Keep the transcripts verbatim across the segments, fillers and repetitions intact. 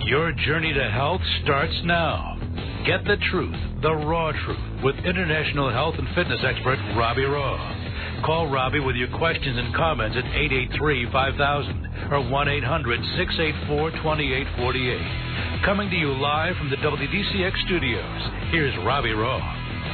Your journey to health starts now. Get the truth, the raw truth, with international health and fitness expert Robbie Raugh. Call Robbie with your questions and comments at eight eight three, five thousand or one eight hundred, six eight four, two eight four eight. Coming to you live from the W D C X studios, here's Robbie Raugh.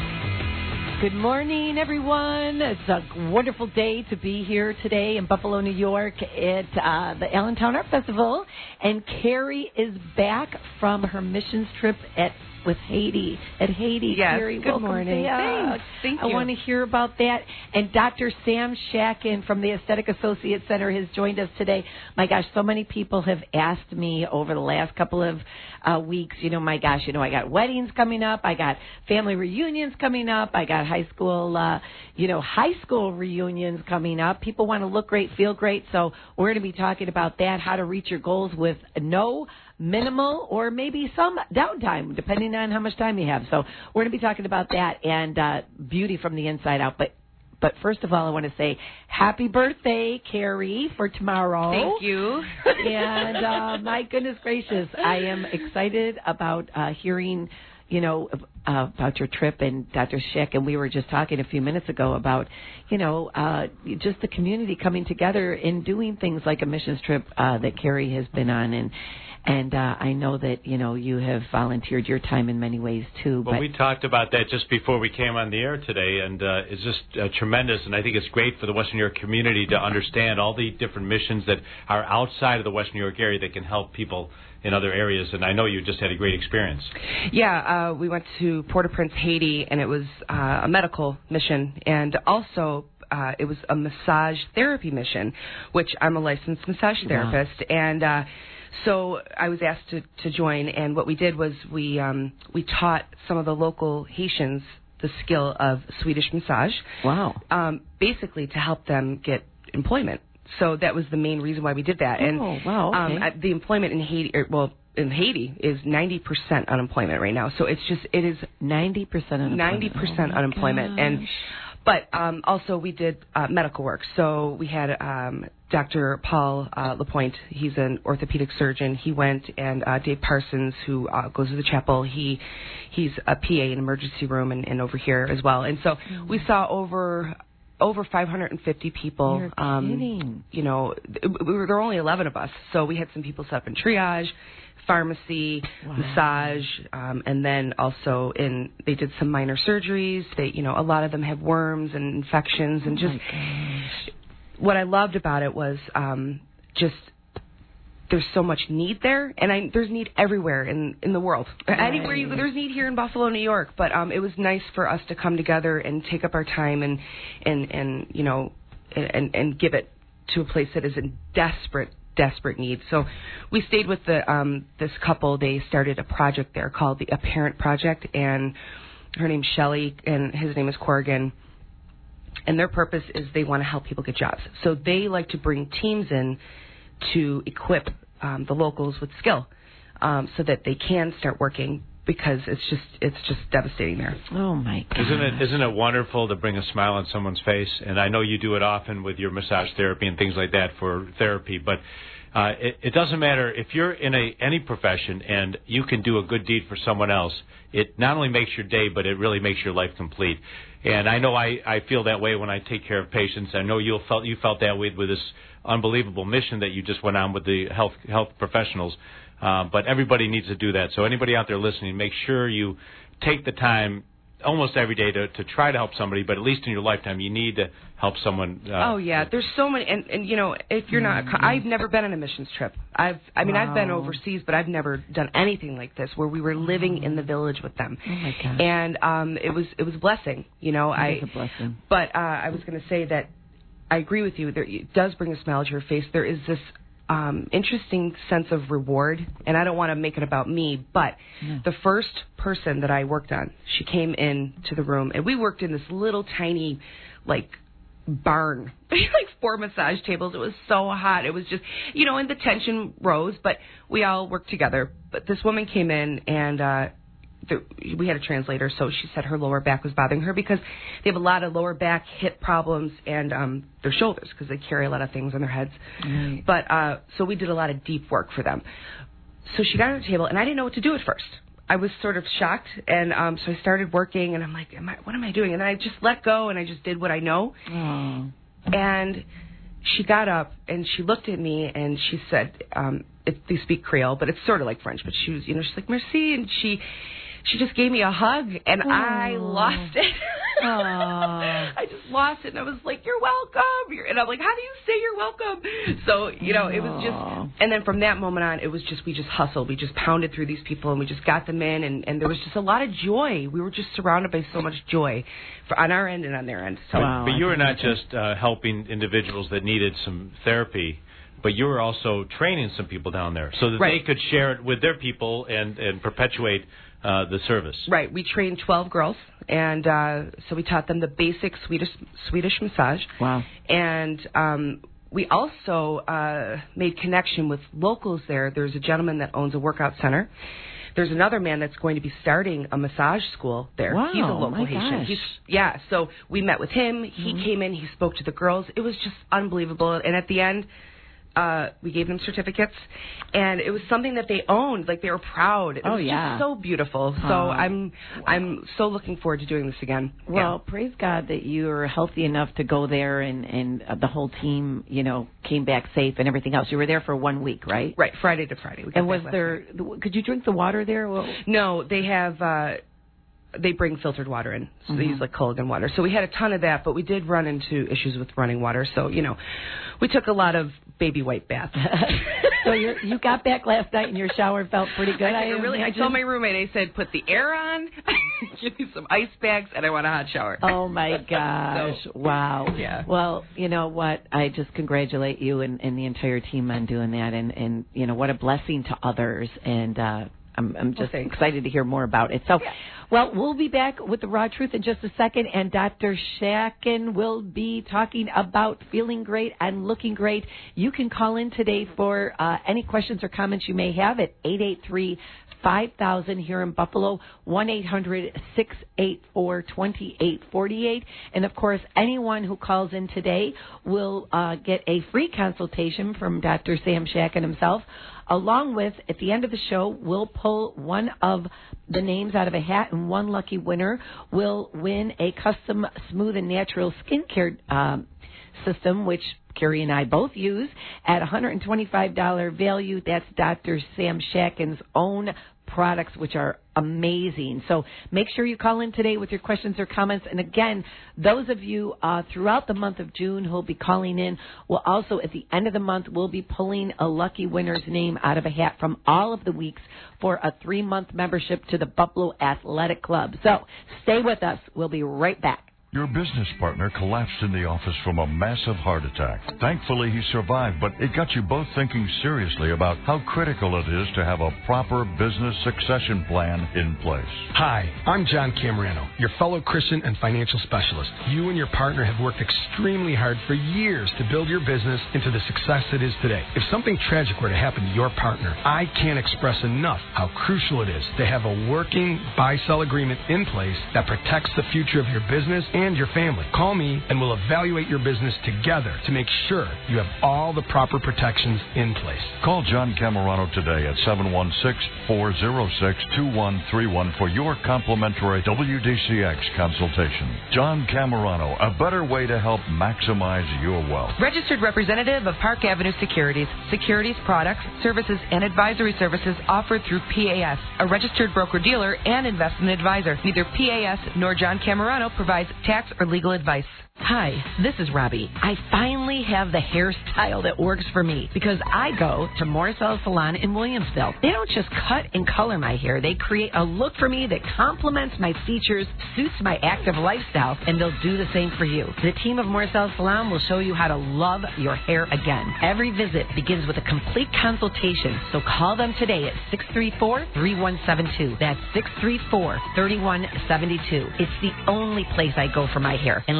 Good morning, everyone. It's a wonderful day to be here today in Buffalo, New York at uh, the Allentown Art Festival. And Carrie is back from her missions trip at with Haiti. At Haiti, yes, Carrie, good welcome morning. back. Thanks. Thank I you. want to hear about that. And Doctor Sam Shakin from the Aesthetic Associate Center has joined us today. My gosh, so many people have asked me over the last couple of uh, weeks, you know, my gosh, you know, I got weddings coming up. I got family reunions coming up. I got high school, uh, you know, high school reunions coming up. People want to look great, feel great. So we're going to be talking about that, how to reach your goals with no minimal or maybe some downtime, depending on how much time you have. So we're going to be talking about that and uh, beauty from the inside out. But but first of all, I want to say happy birthday, Carrie, for tomorrow. Thank you. And uh, my goodness gracious, I am excited about uh, hearing, you know, uh, about your trip and Doctor Schick, and we were just talking a few minutes ago about, you know, uh, just the community coming together and doing things like a missions trip uh, that Carrie has been on, and and uh, I know that, you know, you have volunteered your time in many ways too. Well, but we talked about that just before we came on the air today, and uh, it's just uh, tremendous, and I think it's great for the Western New York community to understand all the different missions that are outside of the Western New York area that can help people in other areas, and I know you just had a great experience. Yeah, uh, we went to Port-au-Prince, Haiti, and it was uh, a medical mission, and also uh, it was a massage therapy mission, which I'm a licensed massage therapist, wow. and uh, so I was asked to, to join, and what we did was we um, we taught some of the local Haitians the skill of Swedish massage. Wow. Um, basically to help them get employment. So that was the main reason why we did that. And oh, wow, okay. um, the employment in Haiti, or, well, in Haiti is ninety percent unemployment right now. So it's just, it is ninety percent unemployment. ninety percent oh unemployment. Gosh. And But um, also we did uh, medical work. So we had um, Doctor Paul uh, Lapointe. He's an orthopedic surgeon. He went, and uh, Dave Parsons, who uh, goes to the chapel, he he's a P A in emergency room and, and over here as well. And so mm-hmm. we saw over... Over five hundred fifty people. You're um, kidding. You know, we were, there were only eleven of us, so we had some people set up in triage, pharmacy, wow. massage, um, and then also in they did some minor surgeries. They, you know, a lot of them have worms and infections, and oh just what I loved about it was um, just. There's so much need there, and I, there's need everywhere in, in the world. Right. Anywhere you go, there's need here in Buffalo, New York. But um, it was nice for us to come together and take up our time and and, and you know and, and give it to a place that is in desperate desperate need. So we stayed with the um, this couple. They started a project there called the Apparent Project, and her name's Shelley, and his name is Corrigan. And their purpose is they want to help people get jobs. So they like to bring teams in to equip um, the locals with skill um, so that they can start working, because it's just it's just devastating there. Oh my God! Isn't it isn't it wonderful to bring a smile on someone's face? And I know you do it often with your massage therapy and things like that for therapy, but uh, it, it doesn't matter if you're in a any profession and you can do a good deed for someone else. It not only makes your day, but it really makes your life complete. And I know I, I feel that way when I take care of patients. I know you felt you felt that way with this unbelievable mission that you just went on with the health health professionals. Uh, but everybody needs to do that. So anybody out there listening, make sure you take the time almost every day to, to try to help somebody, but at least in your lifetime, you need to help someone. Uh, oh, yeah. There's so many. And, and, you know, if you're not, I've never been on a missions trip. I've, I mean, wow. I've been overseas, but I've never done anything like this where we were living in the village with them. Oh, my God. And um, it was, it was a blessing, you know. It I, is a blessing. But uh, I was going to say that I agree with you. There, it does bring a smile to your face. There is this um, interesting sense of reward, and I don't want to make it about me, but yeah. the first person that I worked on, she came in to the room, and we worked in this little tiny, like, barn, like four massage tables. It was so hot. It was just, you know, and the tension rose, but we all worked together. But this woman came in, and uh, the, we had a translator, so she said her lower back was bothering her because they have a lot of lower back, hip problems, and um, their shoulders, because they carry a lot of things on their heads. Right. But uh, so we did a lot of deep work for them. so she got on the table, and I didn't know what to do at first. I was sort of shocked, and um, so I started working, and I'm like, am I, what am I doing? And I just let go, and I just did what I know. Oh. And she got up, and she looked at me, and she said, um, it, they speak Creole, but it's sort of like French, but she was, you know, she's like, merci, and she... She just gave me a hug, and oh. I lost it. I just lost it, and I was like, you're welcome. You're, and I'm like, how do you say you're welcome? So, you know, it was just, and then from that moment on, it was just, we just hustled. We just pounded through these people, and we just got them in, and, and there was just a lot of joy. We were just surrounded by so much joy for, on our end and on their end. So, wow, but you were not just uh, helping individuals that needed some therapy, but you were also training some people down there so that right. they could share it with their people and, and perpetuate Uh, the service. Right. We trained twelve girls, and uh, so we taught them the basic Swedish Swedish massage. Wow. And um, we also uh, made connection with locals there. There's a gentleman that owns a workout center. There's another man that's going to be starting a massage school there. Wow, He's a local my Haitian. gosh. He's, yeah, so we met with him. He mm-hmm. came in. He spoke to the girls. It was just unbelievable. And at the end, Uh, we gave them certificates, and it was something that they owned. Like, they were proud. It oh, was yeah. just so beautiful. Uh, so I'm I'm so looking forward to doing this again. Well, yeah. praise God that you're healthy enough to go there, and, and uh, the whole team, you know, came back safe and everything else. You were there for one week, right? Right, Friday to Friday. We got and was back there, night. could you drink the water there? Well, no, they have... Uh, They bring filtered water in. So mm-hmm. they use like Culligan water. So we had a ton of that, but we did run into issues with running water. So, you know, we took a lot of baby white baths. So you're, you got back last night and your shower felt pretty good. I, I really. I told my roommate, I said, put the air on, give me some ice bags, and I want a hot shower. Oh, my gosh. So, wow. Yeah. Well, you know what? I just congratulate you and, and the entire team on doing that. And, and, you know, what a blessing to others. And, uh, I'm, I'm just well, excited to hear more about it. So, well, we'll be back with the Raw Truth in just a second, and Doctor Shakin will be talking about feeling great and looking great. You can call in today for uh, any questions or comments you may have at eight eight three, five thousand here in Buffalo, one eight hundred, six eight four, two eight four eight. And, of course, anyone who calls in today will uh, get a free consultation from Doctor Sam Shakin himself. Along with, at the end of the show, we'll pull one of the names out of a hat, and one lucky winner will win a custom smooth and natural skincare um, system, which Carrie and I both use, at one hundred twenty-five dollars value. That's Doctor Sam Shakin's own products, which are amazing. So make sure you call in today with your questions or comments. And again, those of you uh, throughout the month of June who will be calling in will also, at the end of the month, we'll be pulling a lucky winner's name out of a hat from all of the weeks for a three-month membership to the Buffalo Athletic Club. So stay with us. We'll be right back. Your business partner collapsed in the office from a massive heart attack. Thankfully, he survived, but it got you both thinking seriously about how critical it is to have a proper business succession plan in place. Hi, I'm John Camerano, your fellow Christian and financial specialist. You and your partner have worked extremely hard for years to build your business into the success it is today. If something tragic were to happen to your partner, I can't express enough how crucial it is to have a working buy-sell agreement in place that protects the future of your business and and your family. Call me and we'll evaluate your business together to make sure you have all the proper protections in place. Call John Camerano today at seven one six, four zero six, two one three one for your complimentary W D C X consultation. John Camerano, a better way to help maximize your wealth. Registered representative of Park Avenue Securities. Securities, products, services, and advisory services offered through P A S, a registered broker-dealer and investment advisor. Neither P A S nor John Camerano provides tax or legal advice. Hi, this is Robbie. I finally have the hairstyle that works for me because I go to Morrisell Salon in Williamsville. They don't just cut and color my hair. They create a look for me that complements my features, suits my active lifestyle, and they'll do the same for you. The team of Morrisell Salon will show you how to love your hair again. Every visit begins with a complete consultation, so call them today at six three four, three one seven two. That's six three four, three one seven two. It's the only place I go for my hair. And let them know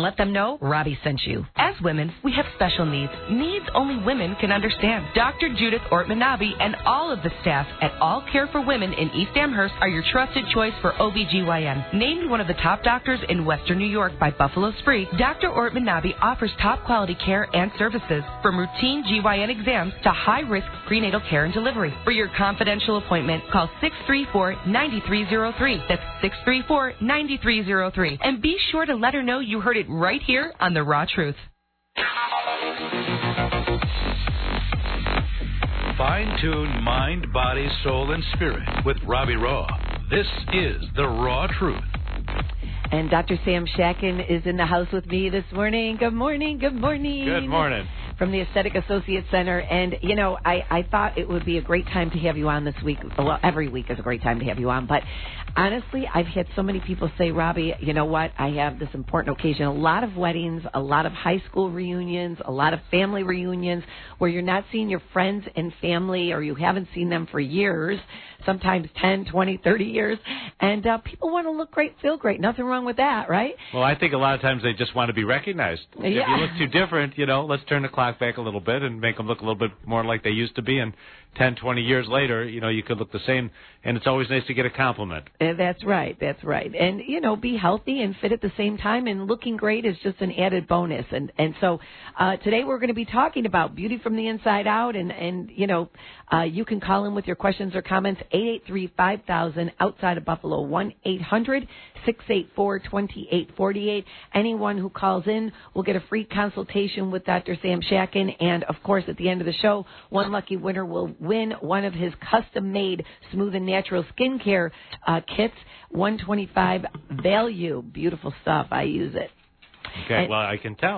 know? Robbie sent you. As women, we have special needs. Needs only women can understand. Doctor Judith Ortman-Nabi and all of the staff at All Care for Women in East Amherst are your trusted choice for O B G Y N. Named one of the top doctors in Western New York by Buffalo Spree, Doctor Ortman-Nabi offers top quality care and services, from routine G Y N exams to high-risk prenatal care and delivery. For your confidential appointment, call six three four, nine three zero three. That's six three four, nine three zero three. And be sure to let her know you heard it right here on The Raw Truth. Fine-tune mind, body, soul, and spirit with Robbie Raw. This is The Raw Truth. And Doctor Sam Shakin is in the house with me this morning. Good morning, good morning. Good morning. From the Aesthetic Associates Center. And, you know, I, I thought it would be a great time to have you on this week. Well, every week is a great time to have you on. But honestly, I've had so many people say, Robbie, you know what? I have this important occasion. A lot of weddings, a lot of high school reunions, a lot of family reunions where you're not seeing your friends and family, or you haven't seen them for years, sometimes ten, twenty, thirty years. And uh, people want to look great, feel great. Nothing wrong with that, right? Well, I think a lot of times they just want to be recognized. Yeah. If you look too different, you know, let's turn the clock back a little bit and make them look a little bit more like they used to be. And ten, twenty years later, you know, you could look the same. And it's always nice to get a compliment. Uh, that's right. That's right. And, you know, be healthy and fit at the same time. And looking great is just an added bonus. And and so uh, today we're going to be talking about beauty from the inside out. And, and you know, uh, you can call in with your questions or comments, eight eight three, five thousand, outside of Buffalo, one eight hundred, six eight four, two eight four eight. Anyone who calls in will get a free consultation with Doctor Sam Shakin. And, of course, at the end of the show, one lucky winner will win one of his custom-made Smooth and Natural skincare uh, kits, one twenty-five value. Beautiful stuff. I use it. Okay, and, well, I can tell.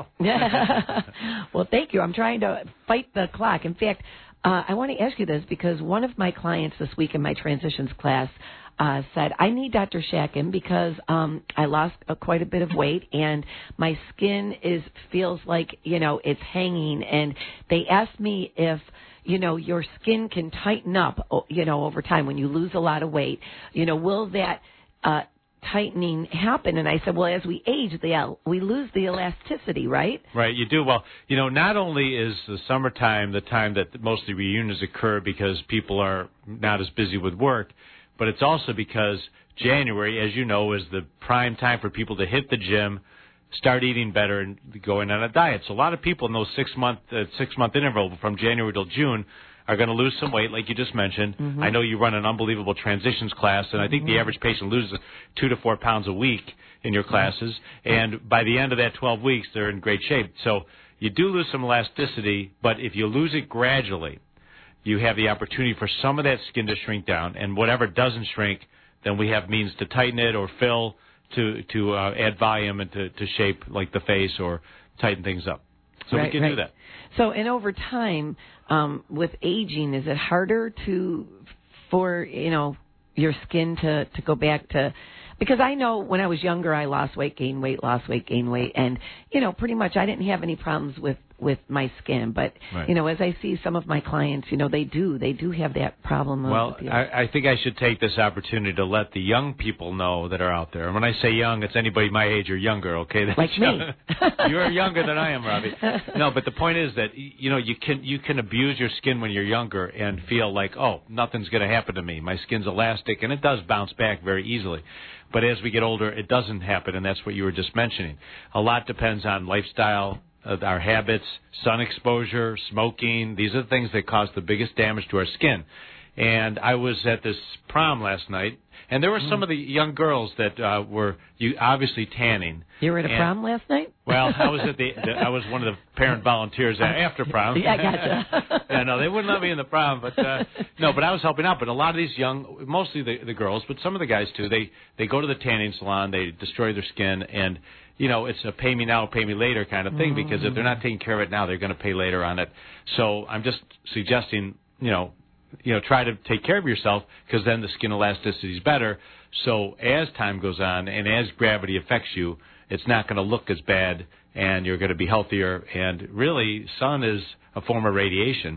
Well, thank you. I'm trying to fight the clock. In fact, uh, I want to ask you this because one of my clients this week in my transitions class uh, said, I need Doctor Shakin because um, I lost uh, quite a bit of weight and my skin is feels like, you know, it's hanging. And they asked me if, you know, your skin can tighten up, you know, over time when you lose a lot of weight. You know, will that uh, tightening happen? And I said, well, as we age, the, we lose the elasticity, right? Right, you do. Well, you know, not only is the summertime the time that most of the reunions occur because people are not as busy with work, but it's also because January, as you know, is the prime time for people to hit the gym, start eating better, and going on a diet. So a lot of people in those six-month uh, six-month interval from January till June are going to lose some weight, like you just mentioned. Mm-hmm. I know you run an unbelievable transitions class, and I think mm-hmm. the average patient loses two to four pounds a week in your classes. And by the end of that twelve weeks, they're in great shape. So you do lose some elasticity, but if you lose it gradually, you have the opportunity for some of that skin to shrink down. And whatever doesn't shrink, then we have means to tighten it or fill, to to uh, add volume and to, to shape like the face or tighten things up. So right, we can right. do that. So, and over time, um, with aging, is it harder to, for, you know, your skin to, to go back to, because I know when I was younger, I lost weight, gained weight, lost weight, gained weight, and, you know, pretty much I didn't have any problems with, with my skin. But, right. you know, as I see some of my clients, you know, they do. They do have that problem. Well, with the I, I think I should take this opportunity to let the young people know that are out there. And when I say young, it's anybody my age or younger, okay? That's like me. You're younger than I am, Robbie. No, but the point is that, you know, you can you can abuse your skin when you're younger and feel like, oh, nothing's going to happen to me. My skin's elastic, and it does bounce back very easily. But as we get older, it doesn't happen, and that's what you were just mentioning. A lot depends on lifestyle, uh, our habits, sun exposure, smoking. These are the things that cause the biggest damage to our skin. And I was at this prom last night, and there were some of the young girls that uh, were you obviously tanning. You were at a and, prom last night? Well, I was at the, the I was one of the parent volunteers after prom. Yeah, I gotcha. Yeah, no, they wouldn't let me in the prom, but uh, no, but I was helping out. But a lot of these young, mostly the the girls, but some of the guys too. They they go to the tanning salon, they destroy their skin, and you know it's a pay me now, pay me later kind of thing. Mm. Because if they're not taking care of it now, they're going to pay later on it. So I'm just suggesting, you know. You know, try to take care of yourself because then the skin elasticity is better. So as time goes on and as gravity affects you, it's not going to look as bad and you're going to be healthier. And really, sun is a form of radiation.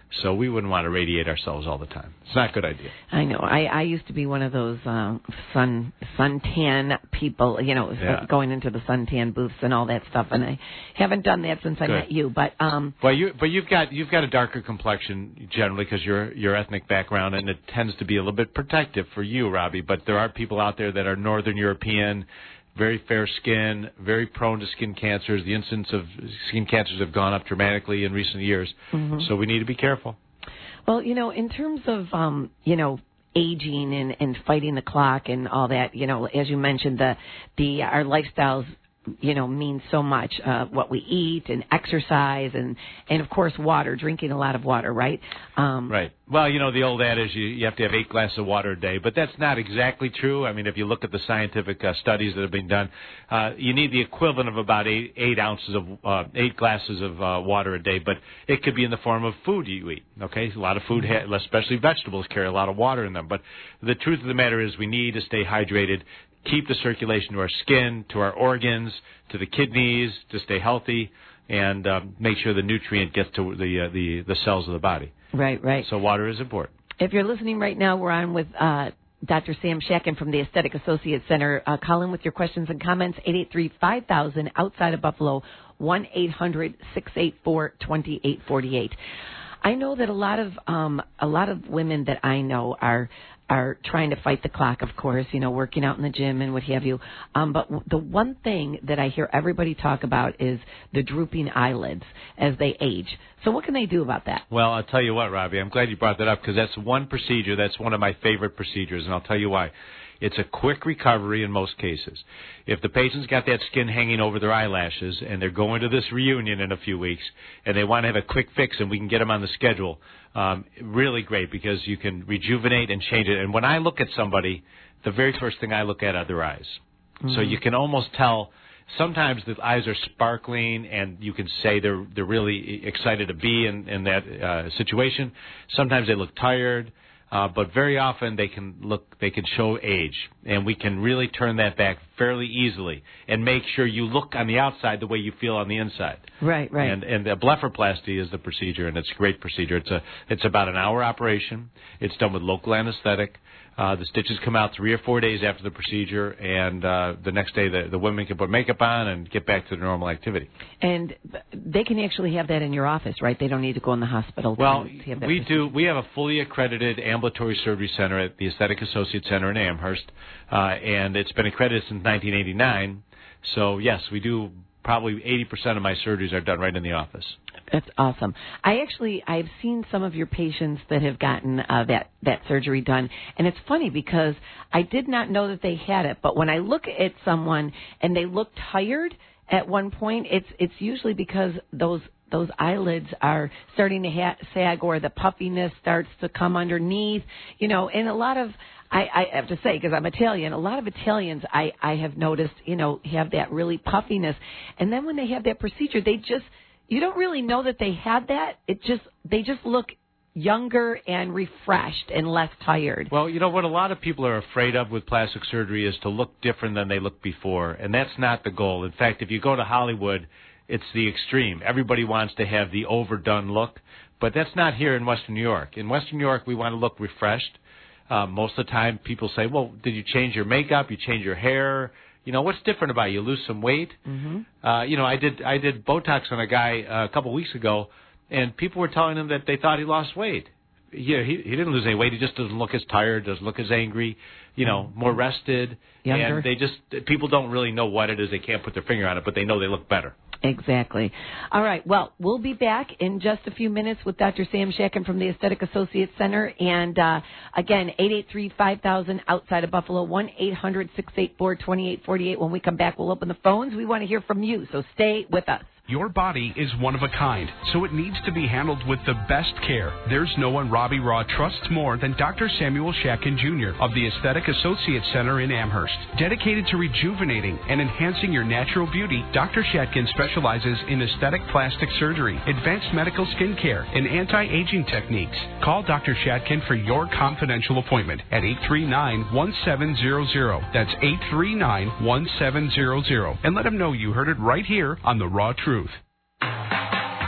So we wouldn't want to radiate ourselves all the time. It's not a good idea. I know. I, I used to be one of those um, sun suntan people, you know, Yeah. going into the suntan booths and all that stuff, and I haven't done that since I Good. met you. But um, Well, you but you've got you've got a darker complexion generally because your your ethnic background, and it tends to be a little bit protective for you, Robbie. But there are people out there that are Northern European, very fair skin, very prone to skin cancers. The incidence of skin cancers have gone up dramatically in recent years. Mm-hmm. So we need to be careful. well, you know, in terms of um, you know. aging and, and fighting the clock and all that, you know, as you mentioned, the the our lifestyles, you know, mean so much. Uh, what we eat and exercise and, and of course water, drinking a lot of water, right? Um, Right. Well, you know, the old adage, you, you have to have eight glasses of water a day, but that's not exactly true. I mean, if you look at the scientific uh, studies that have been done, uh, you need the equivalent of about eight, eight ounces of, uh, eight glasses of uh, water a day, but it could be in the form of food you eat, okay? A lot of food, ha- especially vegetables, carry a lot of water in them, but the truth of the matter is we need to stay hydrated, keep the circulation to our skin, to our organs, to the kidneys, to stay healthy, and um, make sure the nutrient gets to the, uh, the the cells of the body. Right, right. So water is important. If you're listening right now, we're on with uh, Doctor Sam Shakin from the Aesthetic Associates Center. Uh, call in with your questions and comments, eight eight three, five thousand, outside of Buffalo, one eight hundred, six eight four, two eight four eight. I know that a lot of um, a lot of women that I know are are trying to fight the clock, of course, you know, working out in the gym and what have you. Um, but w- the one thing that I hear everybody talk about is the drooping eyelids as they age. So what can they do about that? Well, I'll tell you what, Robbie, I'm glad you brought that up because that's one procedure. That's one of my favorite procedures, and I'll tell you why. It's a quick recovery in most cases. If the patient's got that skin hanging over their eyelashes and they're going to this reunion in a few weeks and they want to have a quick fix and we can get them on the schedule, um, really great because you can rejuvenate and change it. And when I look at somebody, the very first thing I look at are their eyes. Mm-hmm. So you can almost tell. Sometimes the eyes are sparkling, and you can say they're they're really excited to be in in that uh, situation. Sometimes they look tired. Uh, but very often they can look, they can show age, and we can really turn that back fairly easily and make sure you look on the outside the way you feel on the inside. Right, right. And and the blepharoplasty is the procedure, and it's a great procedure. It's a it's about an hour operation. It's done with local anesthetic. Uh, the stitches come out three or four days after the procedure, and uh, the next day the, the women can put makeup on and get back to their normal activity. And they can actually have that in your office, right? They don't need to go in the hospital. Well, to, to have that we procedure. do. We have a fully accredited ambulatory surgery center at the Aesthetic Associates Center in Amherst, uh, and it's been accredited since nineteen eighty-nine. So, yes, we do. Probably eighty percent of my surgeries are done right in the office. That's awesome. I actually, I've seen some of your patients that have gotten uh, that, that surgery done, and it's funny because I did not know that they had it, but when I look at someone and they look tired at one point, it's it's usually because those those eyelids are starting to ha- sag or the puffiness starts to come underneath, you know, and a lot of, I, I have to say, because I'm Italian, a lot of Italians I, I have noticed, you know, have that really puffiness. And then when they have that procedure, they just, you don't really know that they had that. It just, they just look younger and refreshed and less tired. Well, you know, what a lot of people are afraid of with plastic surgery is to look different than they looked before. And that's not the goal. In fact, if you go to Hollywood, it's the extreme. Everybody wants to have the overdone look. But that's not here in Western New York. In Western New York, we want to look refreshed. Uh, most of the time, people say, well, did you change your makeup? You change your hair? You know, what's different about you? You lose some weight? Mm-hmm. Uh, you know, I did I did Botox on a guy uh, a couple weeks ago, and people were telling him that they thought he lost weight. Yeah, he he didn't lose any weight. He just doesn't look as tired, doesn't look as angry, you know, more rested. Younger. And they just, people don't really know what it is. They can't put their finger on it, but they know they look better. Exactly. All right. Well, we'll be back in just a few minutes with Doctor Sam Shakin from the Aesthetic Associates Center. And, uh, again, eight eight three, five thousand outside of Buffalo, one eight hundred, six eight four, two eight four eight. When we come back, we'll open the phones. We want to hear from you, so stay with us. Your body is one of a kind, so it needs to be handled with the best care. There's no one Robbie Raw trusts more than Doctor Samuel Shakin Junior of the Aesthetic Associates Center in Amherst. Dedicated to rejuvenating and enhancing your natural beauty, Doctor Shatkin specializes in aesthetic plastic surgery, advanced medical skin care, and anti-aging techniques. Call Doctor Shatkin for your confidential appointment at eight three nine, one seven zero zero. That's eight three nine, one seven zero zero. And let him know you heard it right here on The Raw Truth.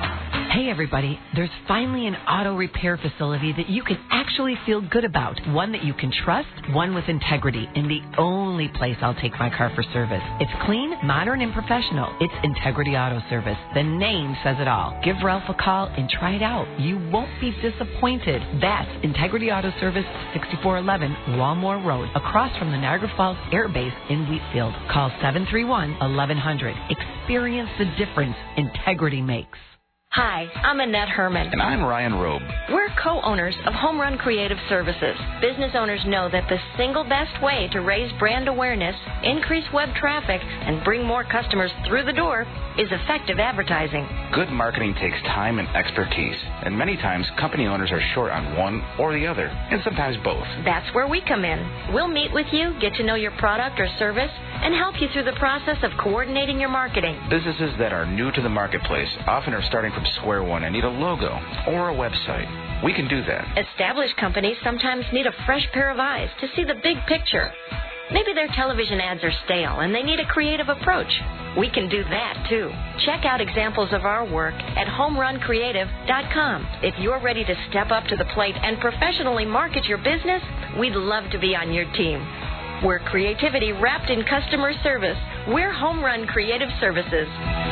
Hey everybody, there's finally an auto repair facility that you can actually feel good about. One that you can trust, one with integrity, and the only place I'll take my car for service. It's clean, modern, and professional. It's Integrity Auto Service. The name says it all. Give Ralph a call and try it out. You won't be disappointed. That's Integrity Auto Service, sixty-four eleven Walmore Road, across from the Niagara Falls Air Base in Wheatfield. Call seven three one, eleven hundred. Experience the difference integrity makes. Hi, I'm Annette Herman. And I'm Ryan Robe. We're co-owners of Home Run Creative Services. Business owners know that the single best way to raise brand awareness, increase web traffic, and bring more customers through the door is effective advertising. Good marketing takes time and expertise, and many times company owners are short on one or the other, and sometimes both. That's where we come in. We'll meet with you, get to know your product or service, and help you through the process of coordinating your marketing. Businesses that are new to the marketplace often are starting from square one and need a logo or a website. We can do that. Established companies sometimes need a fresh pair of eyes to see the big picture. Maybe their television ads are stale and they need a creative approach. We can do that too. Check out examples of our work at home run creative dot com. If you're ready to step up to the plate and professionally market your business, we'd love to be on your team. We're creativity wrapped in customer service. We're Home Run Creative Services.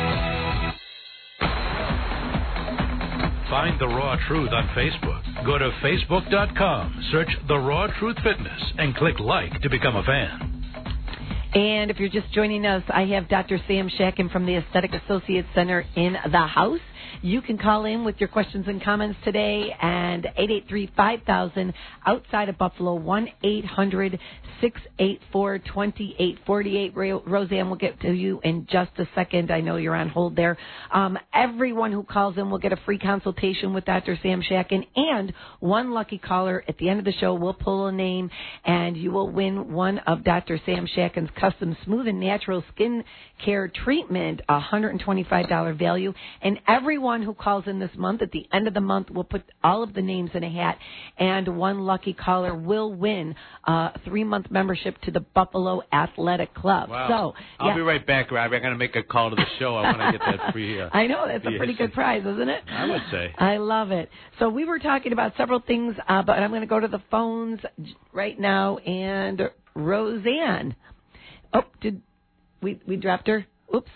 Find The Raw Truth on Facebook. Go to facebook dot com, search The Raw Truth Fitness, and click like to become a fan. And if you're just joining us, I have Doctor Sam Shakin from the Aesthetic Associates Center in the house. You can call in with your questions and comments today, and eight eight three, five thousand outside of Buffalo, one eight hundred, six eight four, two eight four eight. Roseanne will get to you in just a second. I know you're on hold there. Um, everyone who calls in will get a free consultation with Doctor Sam Shakin, and one lucky caller at the end of the show will pull a name, and you will win one of Doctor Sam Shakin's custom smooth and natural skin care treatment, a one hundred twenty-five dollars value. And everyone who calls in this month, at the end of the month, we'll put all of the names in a hat, and one lucky caller will win a three-month membership to the Buffalo Athletic Club. Wow. So, I'll yeah. be right back, Robbie. I'm going to make a call to the show. I want to get that free. Uh, I know. That's a pretty good prize, isn't it? I would say. I love it. So we were talking about several things, uh, but I'm going to go to the phones right now. And Roseanne. Oh, did we we dropped her? Oops.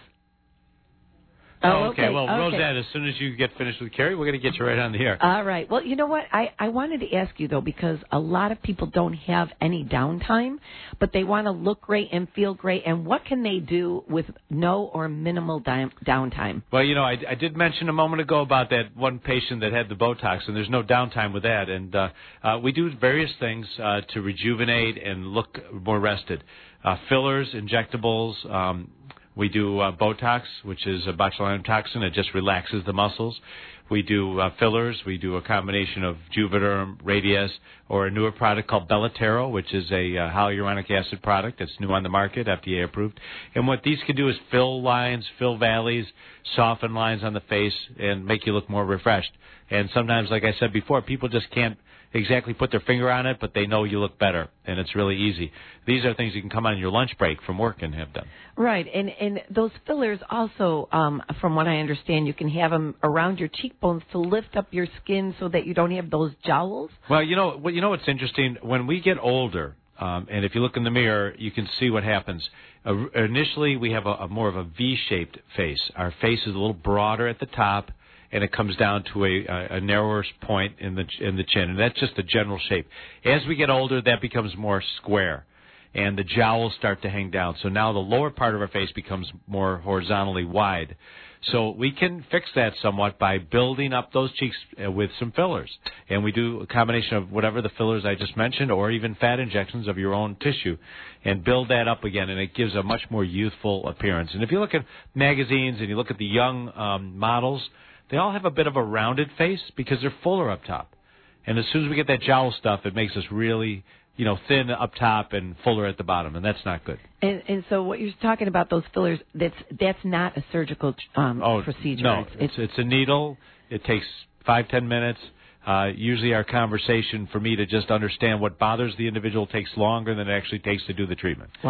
Oh, okay. okay. Well, okay. Roseanne, as soon as you get finished with Carrie, we're going to get you right on the air. All right. Well, you know what? I, I wanted to ask you, though, because a lot of people don't have any downtime, but they want to look great and feel great. And what can they do with no or minimal di- downtime? Well, you know, I, I did mention a moment ago about that one patient that had the Botox, and there's no downtime with that. And uh, uh, we do various things uh, to rejuvenate and look more rested. Uh, fillers, injectables. Um, We do uh, Botox, which is a botulinum toxin. It just relaxes the muscles. We do uh, fillers. We do a combination of Juvederm, Radiesse, or a newer product called Bellatero, which is a uh, hyaluronic acid product that's new on the market, F D A approved. And what these can do is fill lines, fill valleys, soften lines on the face, and make you look more refreshed. And sometimes, like I said before, people just can't exactly put their finger on it, but they know you look better, and it's really easy. These are things you can come on your lunch break from work and have done. Right, and and those fillers also, um, from what I understand, you can have them around your cheekbones to lift up your skin so that you don't have those jowls. Well, you know, well, you know what's interesting? When we get older, um, and if you look in the mirror, you can see what happens. Uh, initially, we have a, a more of a V-shaped face. Our face is a little broader at the top, and it comes down to a, a narrower point in the in the chin, and that's just the general shape. As we get older, that becomes more square, and the jowls start to hang down. So now the lower part of our face becomes more horizontally wide. So we can fix that somewhat by building up those cheeks with some fillers, and we do a combination of whatever the fillers I just mentioned, or even fat injections of your own tissue, and build that up again, and it gives a much more youthful appearance. And if you look at magazines and you look at the young um, models, they all have a bit of a rounded face because they're fuller up top. And as soon as we get that jowl stuff, it makes us really, you know, thin up top and fuller at the bottom, and that's not good. And, and so what you're talking about, those fillers, that's that's not a surgical um, oh, procedure. No, it's, it's, it's a needle. It takes five, ten minutes. Uh, usually our conversation for me to just understand what bothers the individual takes longer than it actually takes to do the treatment. Wow.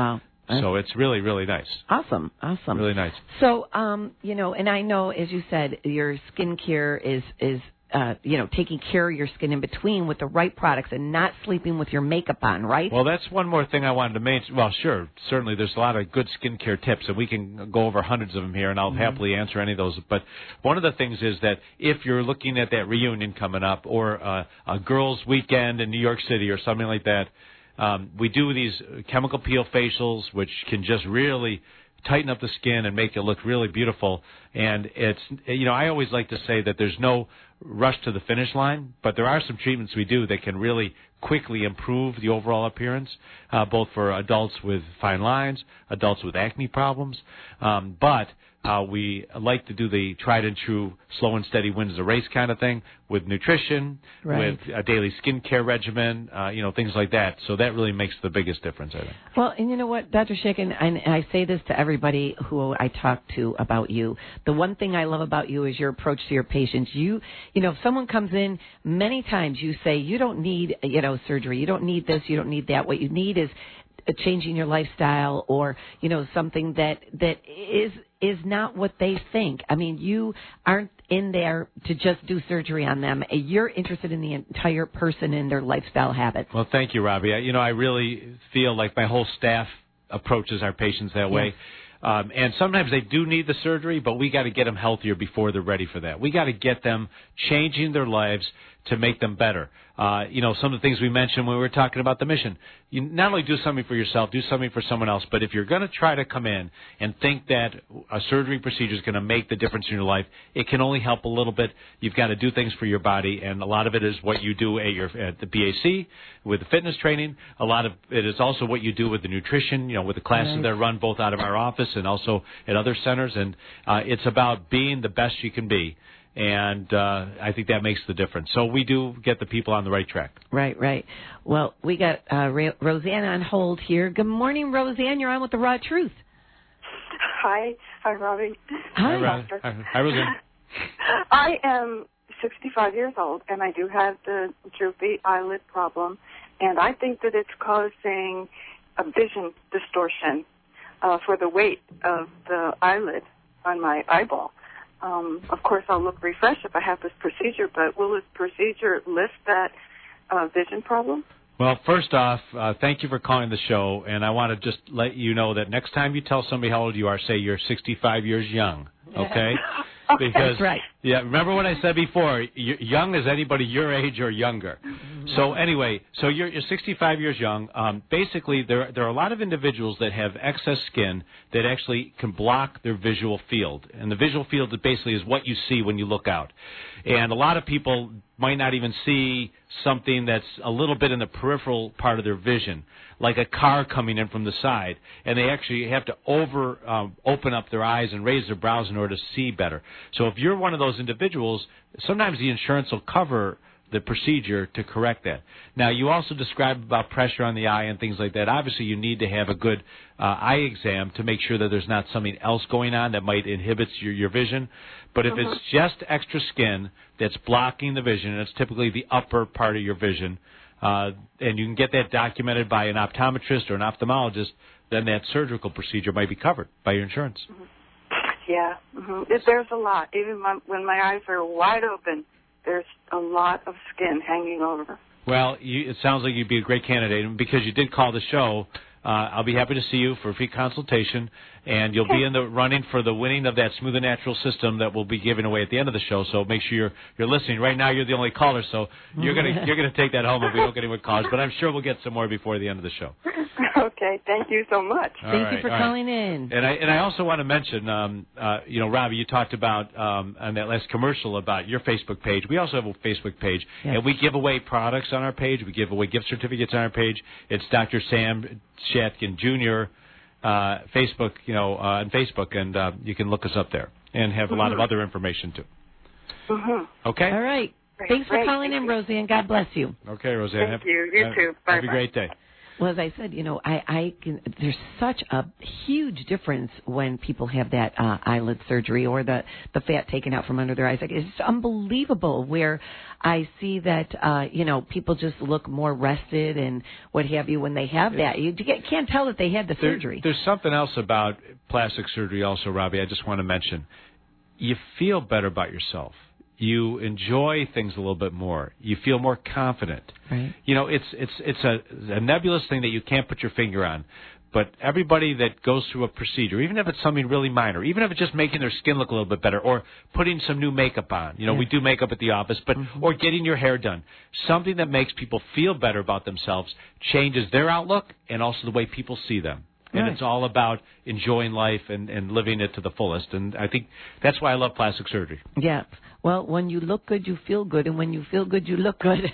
So it's really, really nice. Awesome, awesome. Really nice. So, um, you know, and I know, as you said, your skincare is is uh, you know, taking care of your skin in between with the right products and not sleeping with your makeup on, right? Well, that's one more thing I wanted to mention. Well, sure, certainly there's a lot of good skincare tips, and we can go over hundreds of them here, and I'll mm-hmm. happily answer any of those. But one of the things is that if you're looking at that reunion coming up or uh, a girls' weekend in New York City or something like that, um, we do these chemical peel facials, which can just really tighten up the skin and make it look really beautiful. And it's, you know, I always like to say that there's no rush to the finish line, but there are some treatments we do that can really quickly improve the overall appearance, uh, both for adults with fine lines, adults with acne problems. Um, but uh, we like to do the tried and true slow and steady wins the race kind of thing with nutrition, right. with a daily skincare regimen, uh, you know, things like that. So that really makes the biggest difference, I think. Well, and you know what, Doctor Shakin, and I say this to everybody who I talk to about you, the one thing I love about you is your approach to your patients. You, you know, if someone comes in, many times you say, you don't need, you know, surgery, you don't need this, you don't need that. What you need is changing your lifestyle, or, you know, something that that is is not what they think. I mean, you aren't in there to just do surgery on them. You're interested in the entire person and their lifestyle habits. Well, thank you, Robbie. I, you know, I really feel like my whole staff approaches our patients that way. Yes. Um, and sometimes they do need the surgery, but we got to get them healthier before they're ready for that. We got to get them changing their lives to make them better. Uh, you know, some of the things we mentioned when we were talking about the mission. You not only do something for yourself, do something for someone else, but if you're going to try to come in and think that a surgery procedure is going to make the difference in your life, it can only help a little bit. You've got to do things for your body, and a lot of it is what you do at, your, at the B A C with the fitness training. A lot of it is also what you do with the nutrition, you know, with the classes right. that are run both out of our office and also at other centers. And uh, it's about being the best you can be. And uh, I think that makes the difference. So we do get the people on the right track. Right, right. Well, we got uh, Ra- Roseanne on hold here. Good morning, Roseanne. You're on with the Raw Truth. Hi. Hi, Robbie. Hi. Hi, Hi, Hi Roseanne. I am sixty-five years old, and I do have the droopy eyelid problem, and I think that it's causing a vision distortion uh, for the weight of the eyelid on my eyeball. Um, of course, I'll look refreshed if I have this procedure, but will this procedure lift that uh, vision problem? Well, first off, uh, thank you for calling the show, and I want to just let you know that next time you tell somebody how old you are, say you're sixty-five years young, okay? Okay. Because, that's right. Yeah, remember what I said before, y- young is anybody your age or younger. Mm-hmm. So anyway, so you're, you're sixty-five years young. Um, basically, there, there are a lot of individuals that have excess skin that actually can block their visual field. And the visual field basically is what you see when you look out. And a lot of people might not even see something that's a little bit in the peripheral part of their vision, like a car coming in from the side, and they actually have to over um, open up their eyes and raise their brows in order to see better. So if you're one of those individuals, sometimes the insurance will cover the procedure to correct that. Now, you also described about pressure on the eye and things like that. Obviously, you need to have a good uh, eye exam to make sure that there's not something else going on that might inhibit your, your vision. But if uh-huh. it's just extra skin that's blocking the vision, and it's typically the upper part of your vision, uh, and you can get that documented by an optometrist or an ophthalmologist, then that surgical procedure might be covered by your insurance. Mm-hmm. Yeah, mm-hmm. There's a lot. Even my, when my eyes are wide open, there's a lot of skin hanging over. Well, you, it sounds like you'd be a great candidate. And because you did call the show, uh, I'll be happy to see you for a free consultation, and you'll be in the running for the winning of that Smooth and Natural system that we'll be giving away at the end of the show. So make sure you're you're listening. Right now, you're the only caller, so you're gonna you're gonna take that home if we don't get any more calls. But I'm sure we'll get some more before the end of the show. Okay, thank you so much. All Thank right, you for all calling right. in. And I and I also want to mention, um, uh, you know, Robbie, you talked about um, on that last commercial about your Facebook page. We also have a Facebook page, yes. and we give away products on our page. We give away gift certificates on our page. It's Doctor Sam Shatkin Junior Uh, Facebook, you know, uh, on Facebook, and uh, you can look us up there and have mm-hmm. a lot of other information too. Mm-hmm. Okay. All right. Great. Thanks for Great. calling Thank in, you. Roseanne. God bless you. Okay, Roseanne. Thank have, you. You have, too. Bye. Have a great day. Well, as I said, you know, I, I can, there's such a huge difference when people have that uh, eyelid surgery or the, the fat taken out from under their eyes. Like, it's unbelievable where I see that, uh, you know, people just look more rested and what have you when they have that. You can't tell that they had the there, surgery. There's something else about plastic surgery also, Robbie, I just want to mention. You feel better about yourself. You enjoy things a little bit more. You feel more confident. Right. You know, it's it's it's a, a nebulous thing that you can't put your finger on. But everybody that goes through a procedure, even if it's something really minor, even if it's just making their skin look a little bit better or putting some new makeup on, you know, yeah. we do makeup at the office, but mm-hmm. or getting your hair done, something that makes people feel better about themselves changes their outlook and also the way people see them. And right. it's all about enjoying life and, and living it to the fullest. And I think that's why I love plastic surgery. Yeah. Well, when you look good, you feel good. And when you feel good, you look good.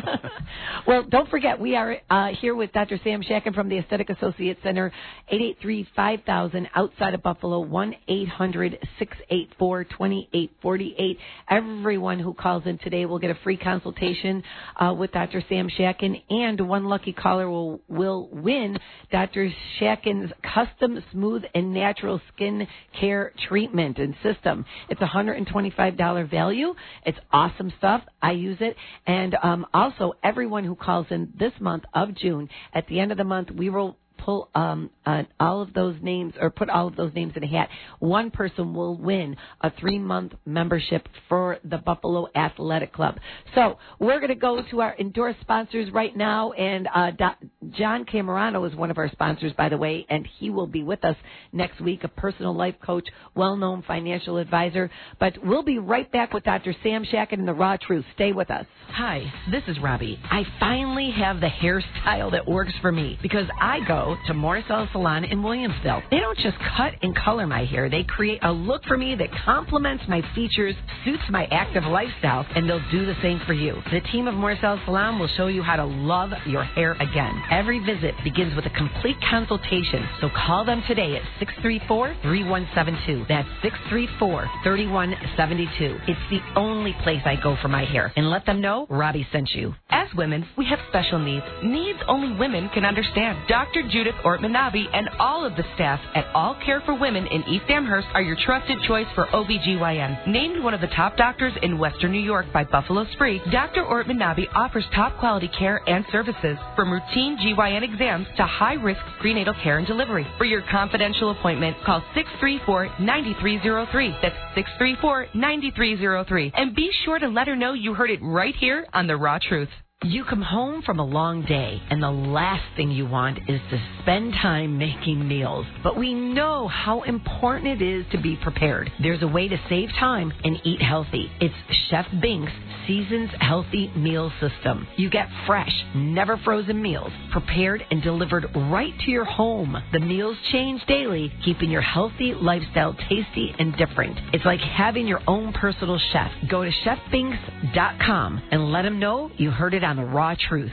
Well, don't forget, we are uh, here with Doctor Sam Shakin from the Aesthetic Associates Center, eight eight three, five thousand, outside of Buffalo, one eight hundred, six eight four, two eight four eight. Everyone who calls in today will get a free consultation uh, with Doctor Sam Shakin, and one lucky caller will, will win Doctor Shakin's custom smooth and natural skin care treatment and system. It's a one hundred twenty-five dollars value. It's awesome stuff. I use it. And um, also, everyone who calls in this month of June, at the end of the month, we will pull um, uh, all of those names or put all of those names in a hat. One person will win a three-month membership for the Buffalo Athletic Club. So we're going to go to our endorsed sponsors right now, and uh, Do- John Camerano is one of our sponsors, by the way, and he will be with us next week, a personal life coach, well-known financial advisor. But we'll be right back with Doctor Sam Shakin and the Raw Truth. Stay with us. Hi, this is Robbie. I finally have the hairstyle that works for me because I go to Morrisell Salon in Williamsville. They don't just cut and color my hair. They create a look for me that complements my features, suits my active lifestyle, and they'll do the same for you. The team of Morrisell Salon will show you how to love your hair again. Every visit begins with a complete consultation, so call them today at six three four, three one seven two. That's six three four, three one seven two. It's the only place I go for my hair. And let them know Robbie sent you. As women, we have special needs. Needs only women can understand. Doctor Judith Ortman-Nabi and all of the staff at All Care for Women in East Amherst are your trusted choice for O B G Y N. Named one of the top doctors in Western New York by Buffalo Spree, Doctor Ortman-Nabi offers top quality care and services from routine G Y N exams to high-risk prenatal care and delivery. For your confidential appointment, call six three four, nine three zero three. That's six three four, nine three zero three. And be sure to let her know you heard it right here on The Raw Truth. You come home from a long day, and the last thing you want is to spend time making meals. But we know how important it is to be prepared. There's a way to save time and eat healthy. It's Chef Bink's Seasons Healthy Meal System. You get fresh, never frozen meals, prepared and delivered right to your home. The meals change daily, keeping your healthy lifestyle tasty and different. It's like having your own personal chef. Go to chef binks dot com and let them know you heard it on The Raw Truth.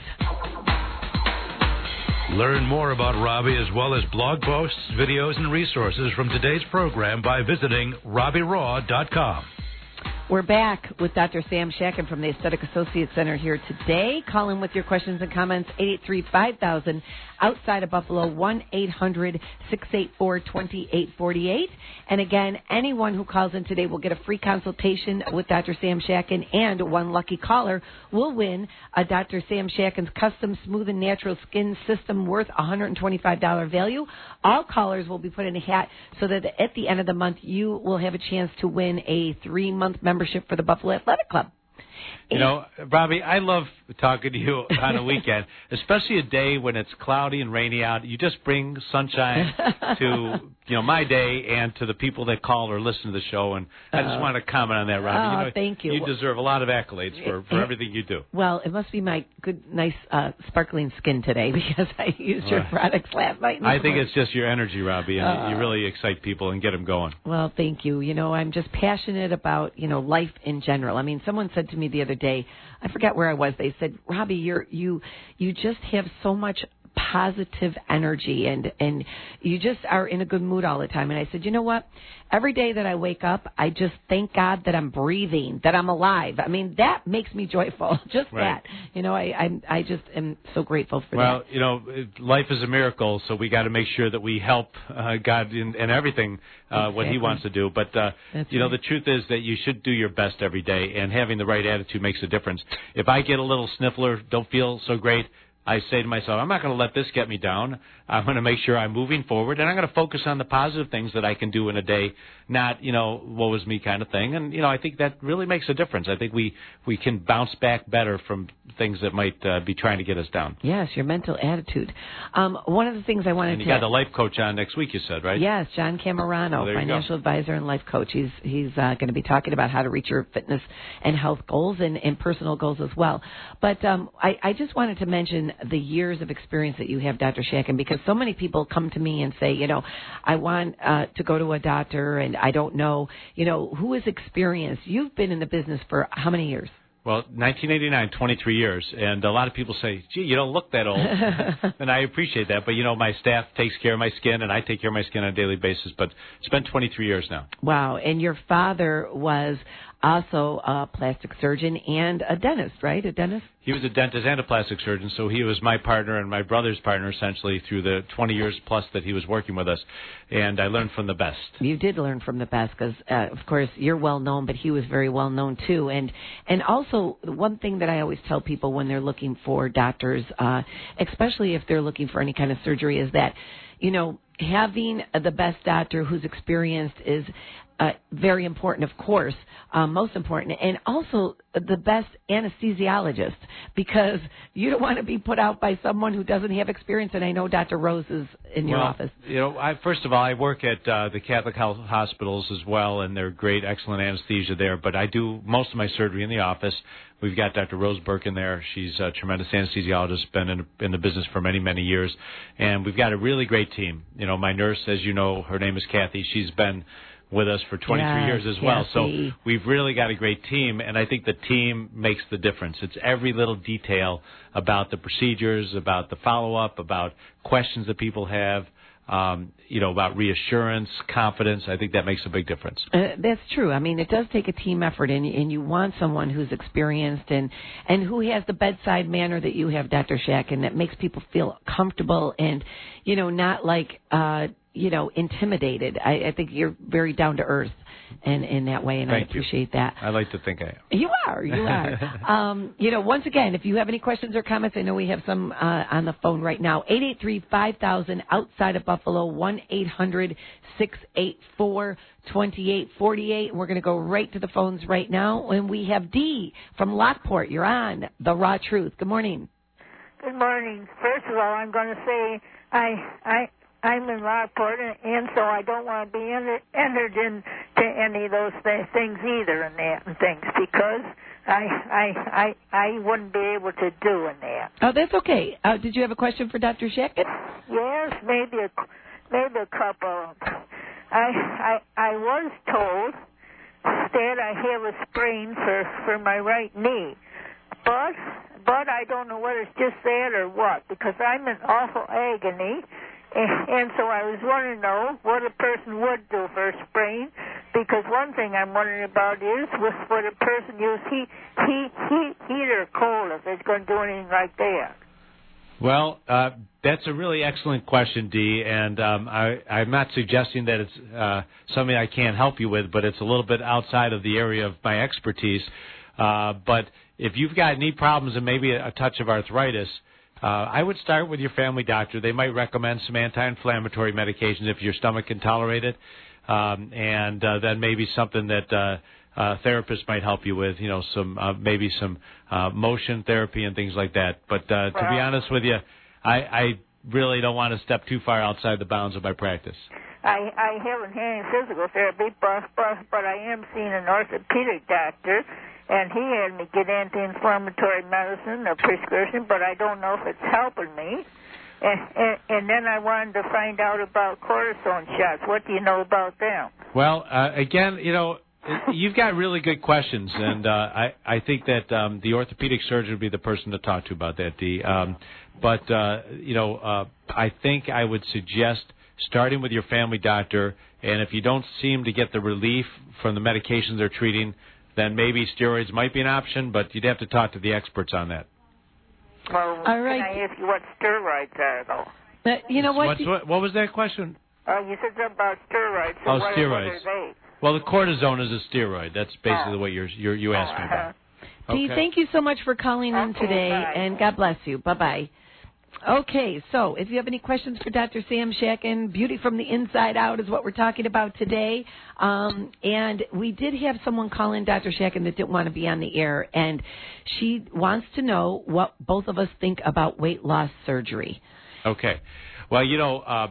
Learn more about Robbie as well as blog posts, videos, and resources from today's program by visiting robbie raw dot com. We're back with Doctor Sam Shakin from the Aesthetic Associates Center here today. Call in with your questions and comments, eight eight three, five thousand, outside of Buffalo, one eight hundred, six eight four, two eight four eight. And again, anyone who calls in today will get a free consultation with Doctor Sam Shakin, and one lucky caller will win a Doctor Sam Shakin's custom smooth and natural skin system worth one hundred twenty-five dollars value. All callers will be put in a hat so that at the end of the month you will have a chance to win a three-month membership for the Buffalo Athletic Club. You know, Robbie, I love talking to you on a weekend, especially a day when it's cloudy and rainy out. You just bring sunshine to, you know, my day and to the people that call or listen to the show. And I just uh, want to comment on that, Robbie. Oh, you know, thank you. You deserve a lot of accolades for, for everything you do. Well, it must be my good, nice, uh, sparkling skin today because I used your right. products last night. I think it's just your energy, Robbie, and uh, you really excite people and get them going. Well, thank you. You know, I'm just passionate about, you know, life in general. I mean, someone said to me the other day, I forget where I was, they said, Robbie, you're, you, you just have so much positive energy, and and you just are in a good mood all the time. And I said, you know what? Every day that I wake up, I just thank God that I'm breathing, that I'm alive. I mean, that makes me joyful. Just right. that. You know, I, I I just am so grateful for well, that. Well, you know, life is a miracle, so we got to make sure that we help uh, God in, in everything, uh, exactly. what He wants to do. But, uh, That's you know, right. the truth is that you should do your best every day, and having the right attitude makes a difference. If I get a little sniffler, don't feel so great, I say to myself, I'm not going to let this get me down. I'm going to make sure I'm moving forward, and I'm going to focus on the positive things that I can do in a day, not, you know, woe is me kind of thing. And, you know, I think that really makes a difference. I think we, we can bounce back better from things that might uh, be trying to get us down. Yes, your mental attitude. Um, one of the things I wanted and you to... got the life coach on next week, you said, right? Yes, John Camerano, well, financial advisor and life coach. He's he's uh, going to be talking about how to reach your fitness and health goals and, and personal goals as well. But um, I, I just wanted to mention the years of experience that you have, Doctor Shakin, because so many people come to me and say, you know, I want uh, to go to a doctor and I don't know, you know, who is experienced. You've been in the business for how many years? Well, nineteen eighty-nine, twenty-three years, and a lot of people say, gee, you don't look that old, and I appreciate that, but, you know, my staff takes care of my skin, and I take care of my skin on a daily basis, but it's been twenty-three years now. Wow, and your father was also a plastic surgeon and a dentist, right, a dentist? He was a dentist and a plastic surgeon, so he was my partner and my brother's partner, essentially, through the twenty years plus that he was working with us, and I learned from the best. You did learn from the best because, uh, of course, you're well-known, but he was very well-known, too. And and also, one thing that I always tell people when they're looking for doctors, uh, especially if they're looking for any kind of surgery, is that, you know, having the best doctor who's experienced is uh, very important, of course, uh, most important, and also the best anesthesiologist, because you don't want to be put out by someone who doesn't have experience, and I know Doctor Rose is in your well, office. You know, I, first of all, I work at uh, the Catholic Health Hospitals as well, and they're great, excellent anesthesia there, but I do most of my surgery in the office. We've got Doctor Rose Birkin there. She's a tremendous anesthesiologist, been in, in the business for many, many years, and we've got a really great team. You know, my nurse, as you know, her name is Kathy. She's been with us for twenty-three yes, years as well. Kathy. So we've really got a great team, and I think the team makes the difference. It's every little detail about the procedures, about the follow-up, about questions that people have, um, you know, about reassurance, confidence. I think that makes a big difference. Uh, that's true. I mean, it does take a team effort, and, and you want someone who's experienced and, and who has the bedside manner that you have, Doctor Shakin, that makes people feel comfortable and, you know, not like, uh, you know, intimidated. I, I think you're very down to earth in, in that way, and Thank I appreciate you. that. I like to think I am. You are, you are. um, you know, once again, if you have any questions or comments, I know we have some uh, on the phone right now. eight eight three, five thousand outside of Buffalo, one eight hundred, six eight four, two eight four eight. We're going to go right to the phones right now, and we have Dee from Lockport. You're on The Raw Truth. Good morning. Good morning. First of all, I'm going to say I I. I'm in Lockport, and, and so I don't want to be enter, entered into any of those th- things either, and that and things, because I I I I wouldn't be able to do in that. Oh, that's okay. Uh, did you have a question for Doctor Shakin? Yes, maybe a maybe a couple. I I I was told that I have a sprain for for my right knee, but but I don't know whether it's just that or what, because I'm in awful agony. And so I was wanting to know what a person would do for a sprain, because one thing I'm wondering about is would a person use heat, heat, heat, heat or cold if they're going to do anything like that? Well, uh, that's a really excellent question, Dee, and um, I, I'm not suggesting that it's uh, something I can't help you with, but it's a little bit outside of the area of my expertise. Uh, but if you've got knee problems and maybe a, a touch of arthritis, Uh, I would start with your family doctor. They might recommend some anti-inflammatory medications if your stomach can tolerate it, um, and uh, then maybe something that uh, uh, therapists might help you with, you know, some uh, maybe some uh, motion therapy and things like that. But uh, to be honest with you, I, I really don't want to step too far outside the bounds of my practice. I, I haven't had any physical therapy, but, but, but I am seeing an orthopedic doctor, and he had me get anti-inflammatory medicine, a prescription, but I don't know if it's helping me. And, and, and then I wanted to find out about cortisone shots. What do you know about them? Well, uh, again, you know, you've got really good questions, and uh, I I think that um, the orthopedic surgeon would be the person to talk to about that. The um, but uh, you know uh, I think I would suggest starting with your family doctor, and if you don't seem to get the relief from the medications they're treating, then maybe steroids might be an option, but you'd have to talk to the experts on that. Well, All right. can I ask you what steroids are, though? But you know what? What's, what? What was that question? Uh, you said something about steroids. So Oh, what, steroids. What are they? Well, the cortisone is a steroid. That's basically Oh. what you're, you're, you asked me about. Dee, Okay. thank you so much for calling in Okay, today, bye. and God bless you. Bye-bye. Okay, so if you have any questions for Doctor Sam Shacken, Beauty from the Inside Out is what we're talking about today. Um, and we did have someone call in, Doctor Shacken, that didn't want to be on the air, and she wants to know what both of us think about weight loss surgery. Okay. Well, you know, uh,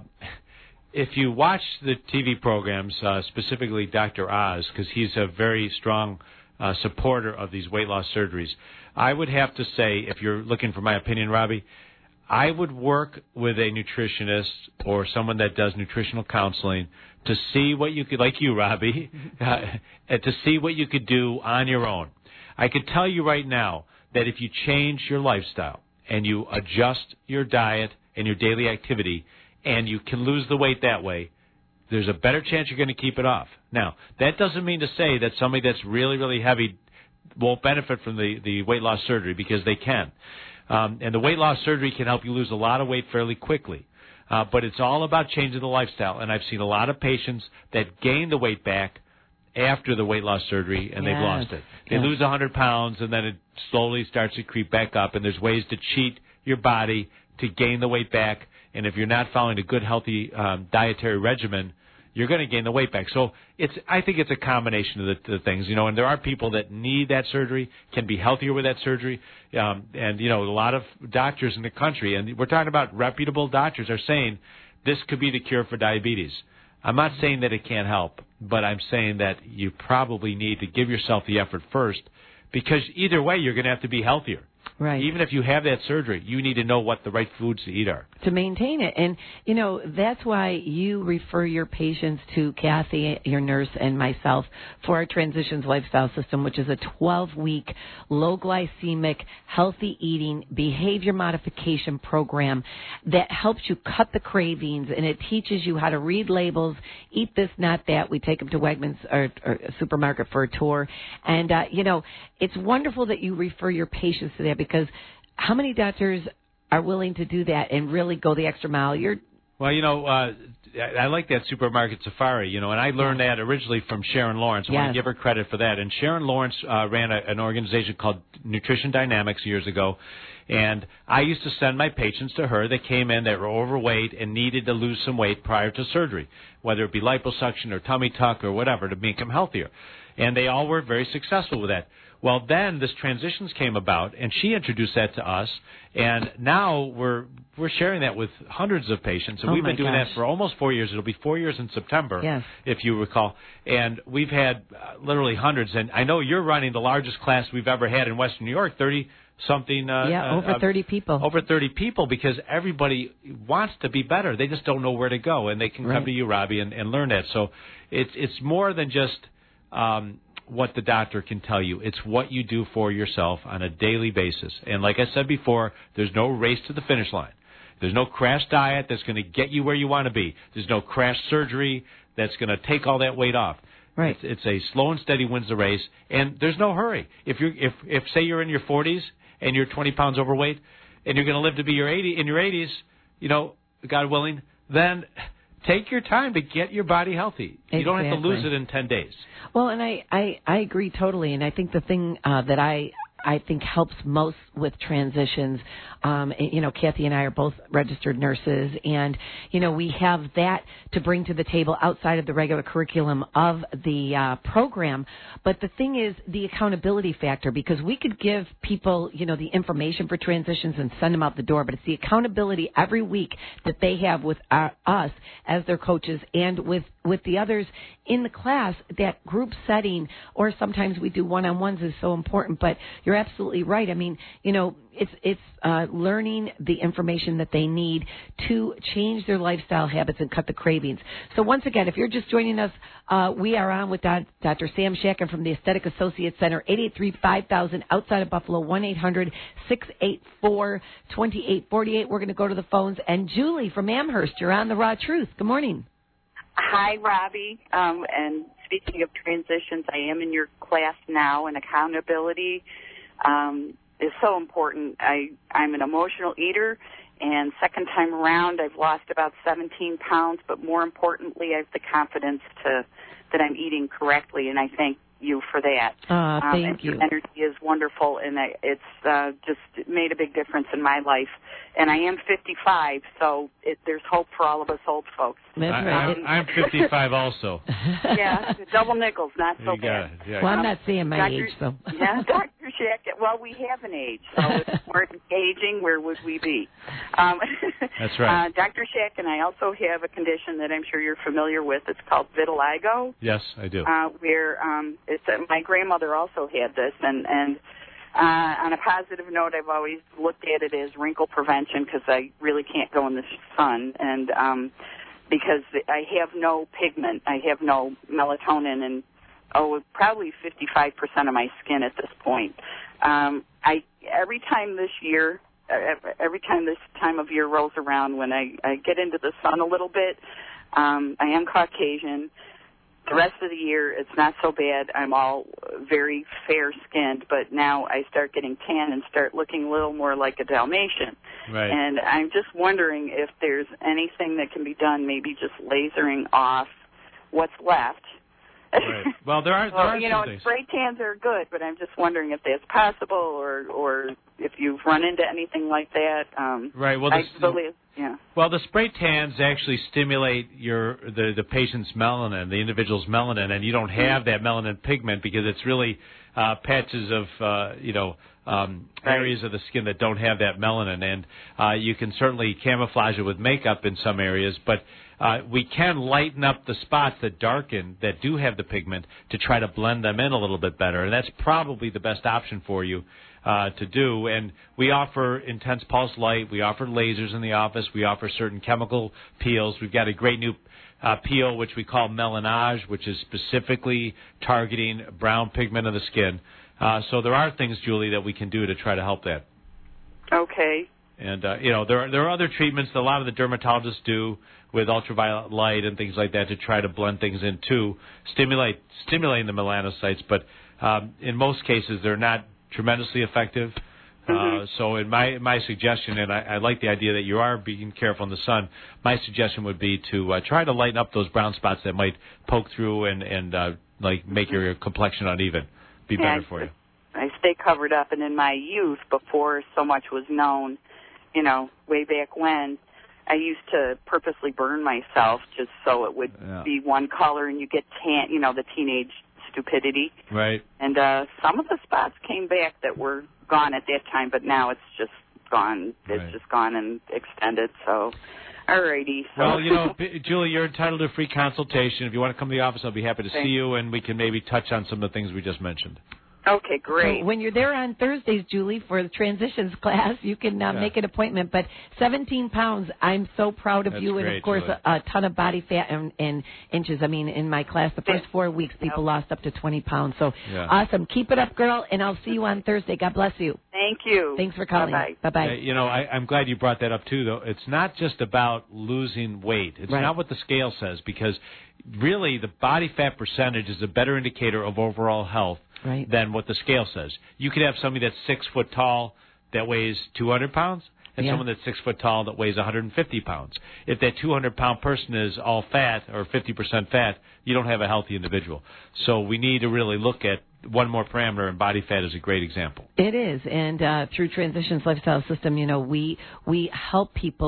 if you watch the T V programs, uh, specifically Doctor Oz, because he's a very strong uh, supporter of these weight loss surgeries, I would have to say, if you're looking for my opinion, Robbie, I would work with a nutritionist or someone that does nutritional counseling to see what you could, like you, Robbie, uh, to see what you could do on your own. I could tell you right now that if you change your lifestyle and you adjust your diet and your daily activity and you can lose the weight that way, there's a better chance you're going to keep it off. Now, that doesn't mean to say that somebody that's really, really heavy won't benefit from the, the weight loss surgery, because they can. Um, and the weight loss surgery can help you lose a lot of weight fairly quickly. Uh, but it's all about changing the lifestyle. And I've seen a lot of patients that gain the weight back after the weight loss surgery, and Yes. they've lost it. They Yes. lose one hundred pounds, and then it slowly starts to creep back up. And there's ways to cheat your body to gain the weight back. And if you're not following a good, healthy um, dietary regimen, you're going to gain the weight back. So it's, I think it's a combination of the, the things, you know, and there are people that need that surgery, can be healthier with that surgery. Um, and, you know, a lot of doctors in the country, and we're talking about reputable doctors, are saying this could be the cure for diabetes. I'm not saying that it can't help, but I'm saying that you probably need to give yourself the effort first, because either way, you're going to have to be healthier. Right. Even if you have that surgery, you need to know what the right foods to eat are. To maintain it. And, you know, that's why you refer your patients to Kathy, your nurse, and myself for our Transitions Lifestyle System, which is a twelve-week low-glycemic, healthy eating, behavior modification program that helps you cut the cravings, and it teaches you how to read labels, eat this, not that. We take them to Wegmans or, or a supermarket for a tour. And, uh, you know, it's wonderful that you refer your patients to that, because how many doctors are willing to do that and really go the extra mile? You're Well, you know, uh, I I like that supermarket safari, you know, and I learned that originally from Sharon Lawrence. I want Yes. to give her credit for that. And Sharon Lawrence uh, ran a, an organization called Nutrition Dynamics years ago, and I used to send my patients to her that came in that were overweight and needed to lose some weight prior to surgery, whether it be liposuction or tummy tuck or whatever, to make them healthier. And they all were very successful with that. Well, then this Transitions came about, and she introduced that to us, and now we're we're sharing that with hundreds of patients, and Oh, we've been my doing gosh. that for almost four years. It'll be four years in September, Yes. if you recall, and we've had uh, literally hundreds. And I know you're running the largest class we've ever had in Western New York, thirty-something. Uh, yeah, uh, over uh, thirty people. Over thirty people, because everybody wants to be better. They just don't know where to go, and they can Right. come to you, Robbie, and, and learn that. So it's it's more than just um, what the doctor can tell you. It's what you do for yourself on a daily basis. And like I said before, there's no race to the finish line. There's no crash diet that's going to get you where you want to be. There's no crash surgery that's going to take all that weight off. Right. It's, it's a slow and steady wins the race, and there's no hurry. If you're if if say you're in your forties and you're twenty pounds overweight, and you're going to live to be your eighty in your eighties, you know, God willing, then take your time to get your body healthy. You don't have to lose Exactly. it in ten days. Well, and I, I, I agree totally. And I think the thing uh, that I I think helps most with transitions, um, you know, Kathy and I are both registered nurses, and, you know, we have that to bring to the table outside of the regular curriculum of the uh, program. But the thing is the accountability factor, because we could give people, you know, the information for transitions and send them out the door, but it's the accountability every week that they have with our, us as their coaches and with, with the others in the class, that group setting, or sometimes we do one-on-ones, is so important. But you're absolutely right. I mean, you know, it's it's uh, learning the information that they need to change their lifestyle habits and cut the cravings. So once again, if you're just joining us, uh, we are on with Doctor Sam Shakin from the Aesthetic Associates Center, eight eight three, five thousand, outside of Buffalo, one eight hundred, six eight four, two eight four eight. We're going to go to the phones. And Julie from Amherst, you're on The Raw Truth. Good morning. Hi, Robbie. Um, and speaking of transitions, I am in your class now, and accountability um, is so important. I, I'm an emotional eater, and second time around, I've lost about seventeen pounds, but more importantly, I have the confidence to that I'm eating correctly, and I thank you for that. Uh, thank um, and you. Your energy is wonderful, and I, it's uh, just made a big difference in my life. And I am fifty-five, so it, there's hope for all of us old folks. That's I, right. I'm, I'm fifty-five also. Yeah, double nickels, not so You got bad. it. Yeah, Well, I'm Um, not saying my Doctor age, so. Yeah, Doctor Shack. Well, we have an age, so if we weren't aging, where would we be? Um, That's right. Uh, Doctor Shack and I also have a condition that I'm sure you're familiar with. It's called vitiligo. Yes, I do. Uh, where um, it's uh, my grandmother also had this, and and uh, on a positive note, I've always looked at it as wrinkle prevention because I really can't go in the sun, and um, because I have no pigment, I have no melatonin, and oh, probably fifty-five percent of my skin at this point. Um, I every time this year, every time this time of year rolls around, when I, I get into the sun a little bit, um, I am Caucasian. The rest of the year, it's not so bad. I'm all very fair-skinned, but now I start getting tan and start looking a little more like a Dalmatian. Right. And I'm just wondering if there's anything that can be done, maybe just lasering off what's left. Right. Well, there are there well, are you some know, things. spray tans are good, but I'm just wondering if that's possible, or or if you've run into anything like that. Um, Right. Well, I the, believe, yeah. well, the spray tans actually stimulate your the the patient's melanin, the individual's melanin, and you don't have that melanin pigment because it's really uh, patches of uh, you know. Um, Right. areas of the skin that don't have that melanin, and uh, you can certainly camouflage it with makeup in some areas, but uh, we can lighten up the spots that darken, that do have the pigment, to try to blend them in a little bit better, and that's probably the best option for you uh, to do. And we offer intense pulse light, we offer lasers in the office, we offer certain chemical peels. We've got a great new uh, peel which we call Melanage, which is specifically targeting brown pigment of the skin. Uh, so there are things, Julie, that we can do to try to help that. Okay. And, uh, you know, there are, there are other treatments that a lot of the dermatologists do with ultraviolet light and things like that to try to blend things in too, stimulate, stimulating the melanocytes. But um, in most cases, they're not tremendously effective. Mm-hmm. Uh, so in my my suggestion, and I, I like the idea that you are being careful in the sun, my suggestion would be to uh, try to lighten up those brown spots that might poke through and, and uh, like make your complexion uneven. Be Yeah, better for you. I stay covered up, and in my youth, before so much was known, you know, way back when, I used to purposely burn myself just so it would Yeah. be one color, and you get tan, you know, the teenage stupidity. Right. And uh, some of the spots came back that were gone at that time, but now it's just gone. It's Right. just gone and extended. So, alrighty. So. Well, you know, B- Julie, you're entitled to a free consultation. If you want to come to the office, I'll be happy to Thanks. see you, and we can maybe touch on some of the things we just mentioned. Okay, great. So when you're there on Thursdays, Julie, for the transitions class, you can uh, Yeah. make an appointment. But seventeen pounds, I'm so proud of That's you. And, great, of course, Julie. a, a ton of body fat and, and inches. I mean, in my class, the first four weeks, people lost up to twenty pounds. So Yeah. awesome. Keep it up, girl, and I'll see you on Thursday. God bless you. Thank you. Thanks for calling. Bye-bye. Bye-bye. Uh, you know, I, I'm glad you brought that up, too, though. It's not just about losing weight. It's Right. not what the scale says, because really the body fat percentage is a better indicator of overall health Right. than what the scale says. You could have somebody that's six foot tall that weighs two hundred pounds, and Yeah. someone that's six foot tall that weighs one hundred fifty pounds. If that two hundred pound person is all fat or fifty percent fat, you don't have a healthy individual. So we need to really look at one more parameter, and body fat is a great example. It is, and uh, through Transitions Lifestyle System, you know, we we help people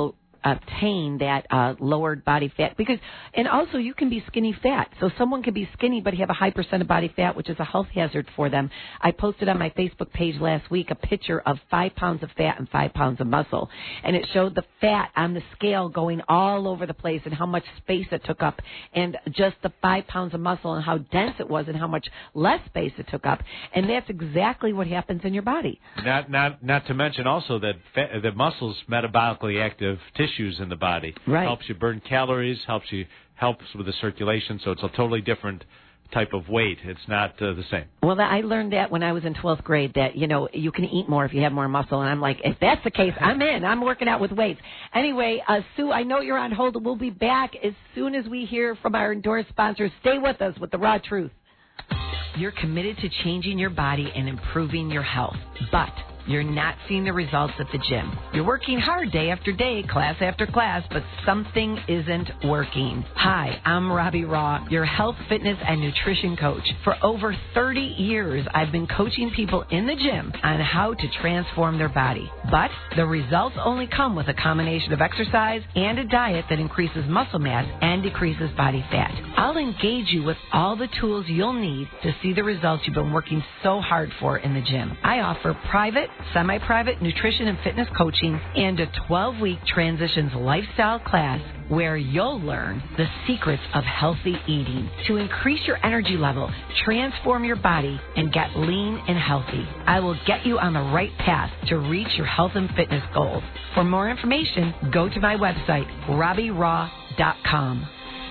obtain that uh, lowered body fat. Because, and also you can be skinny fat. So someone can be skinny but have a high percent of body fat, which is a health hazard for them. I posted on my Facebook page last week a picture of five pounds of fat and five pounds of muscle. And it showed the fat on the scale going all over the place and how much space it took up, and just the five pounds of muscle and how dense it was and how much less space it took up. And that's exactly what happens in your body. Not not not to mention also that fat, the muscles metabolically active tissues in the body. Right. Helps you burn calories, helps you helps with the circulation, so it's a totally different type of weight. It's not uh, the same. Well, I learned that when I was in twelfth grade, that, you know, you can eat more if you have more muscle. And I'm like, if that's the case, I'm in. I'm working out with weights. Anyway, uh, Sue, I know you're on hold. We'll be back as soon as we hear from our endorsed sponsors. Stay with us with The Raw Truth. You're committed to changing your body and improving your health, but you're not seeing the results at the gym. You're working hard day after day, class after class, but something isn't working. Hi, I'm Robbie Raw, your health, fitness, and nutrition coach. For over thirty years, I've been coaching people in the gym on how to transform their body. But the results only come with a combination of exercise and a diet that increases muscle mass and decreases body fat. I'll engage you with all the tools you'll need to see the results you've been working so hard for in the gym. I offer private, semi-private nutrition and fitness coaching and a twelve-week transitions lifestyle class where you'll learn the secrets of healthy eating to increase your energy level, transform your body, and get lean and healthy. I will get you on the right path to reach your health and fitness goals. For more information, go to my website, robbie raw dot com.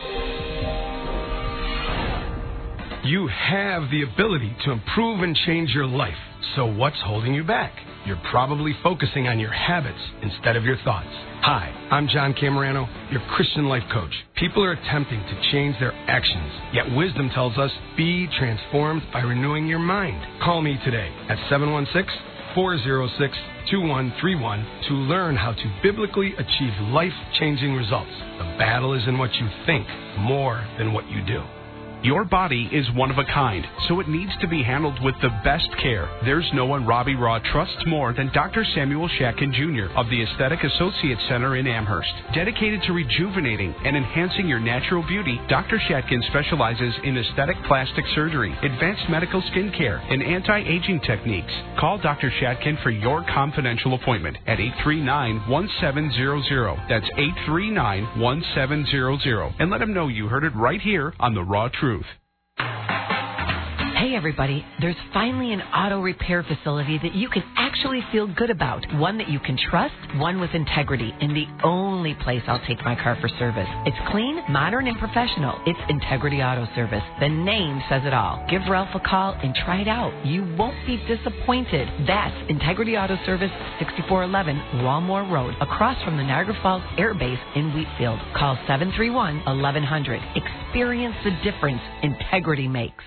You have the ability to improve and change your life. So what's holding you back? You're probably focusing on your habits instead of your thoughts. Hi, I'm John Camerano, your Christian life coach. People are attempting to change their actions, yet wisdom tells us be transformed by renewing your mind. Call me today at seven one six, four zero six, two one three one to learn how to biblically achieve life-changing results. The battle is in what you think more than what you do. Your body is one of a kind, so it needs to be handled with the best care. There's no one Robbie Raw trusts more than Doctor Samuel Shatkin Junior of the Aesthetic Associates Center in Amherst. Dedicated to rejuvenating and enhancing your natural beauty, Doctor Shatkin specializes in aesthetic plastic surgery, advanced medical skin care, and anti-aging techniques. Call Doctor Shatkin for your confidential appointment at eight three nine, one seven zero zero. That's eight three nine, one seven zero zero. And let him know you heard it right here on The Raw Truth. Hey everybody, there's finally an auto repair facility that you can actually feel good about. One that you can trust, one with integrity, and the only place I'll take my car for service. It's clean, modern, and professional. It's Integrity Auto Service. The name says it all. Give Ralph a call and try it out. You won't be disappointed. That's Integrity Auto Service, sixty-four eleven Walmore Road, across from the Niagara Falls Air Base in Wheatfield. Call seven three one, eleven hundred. Experience the difference integrity makes.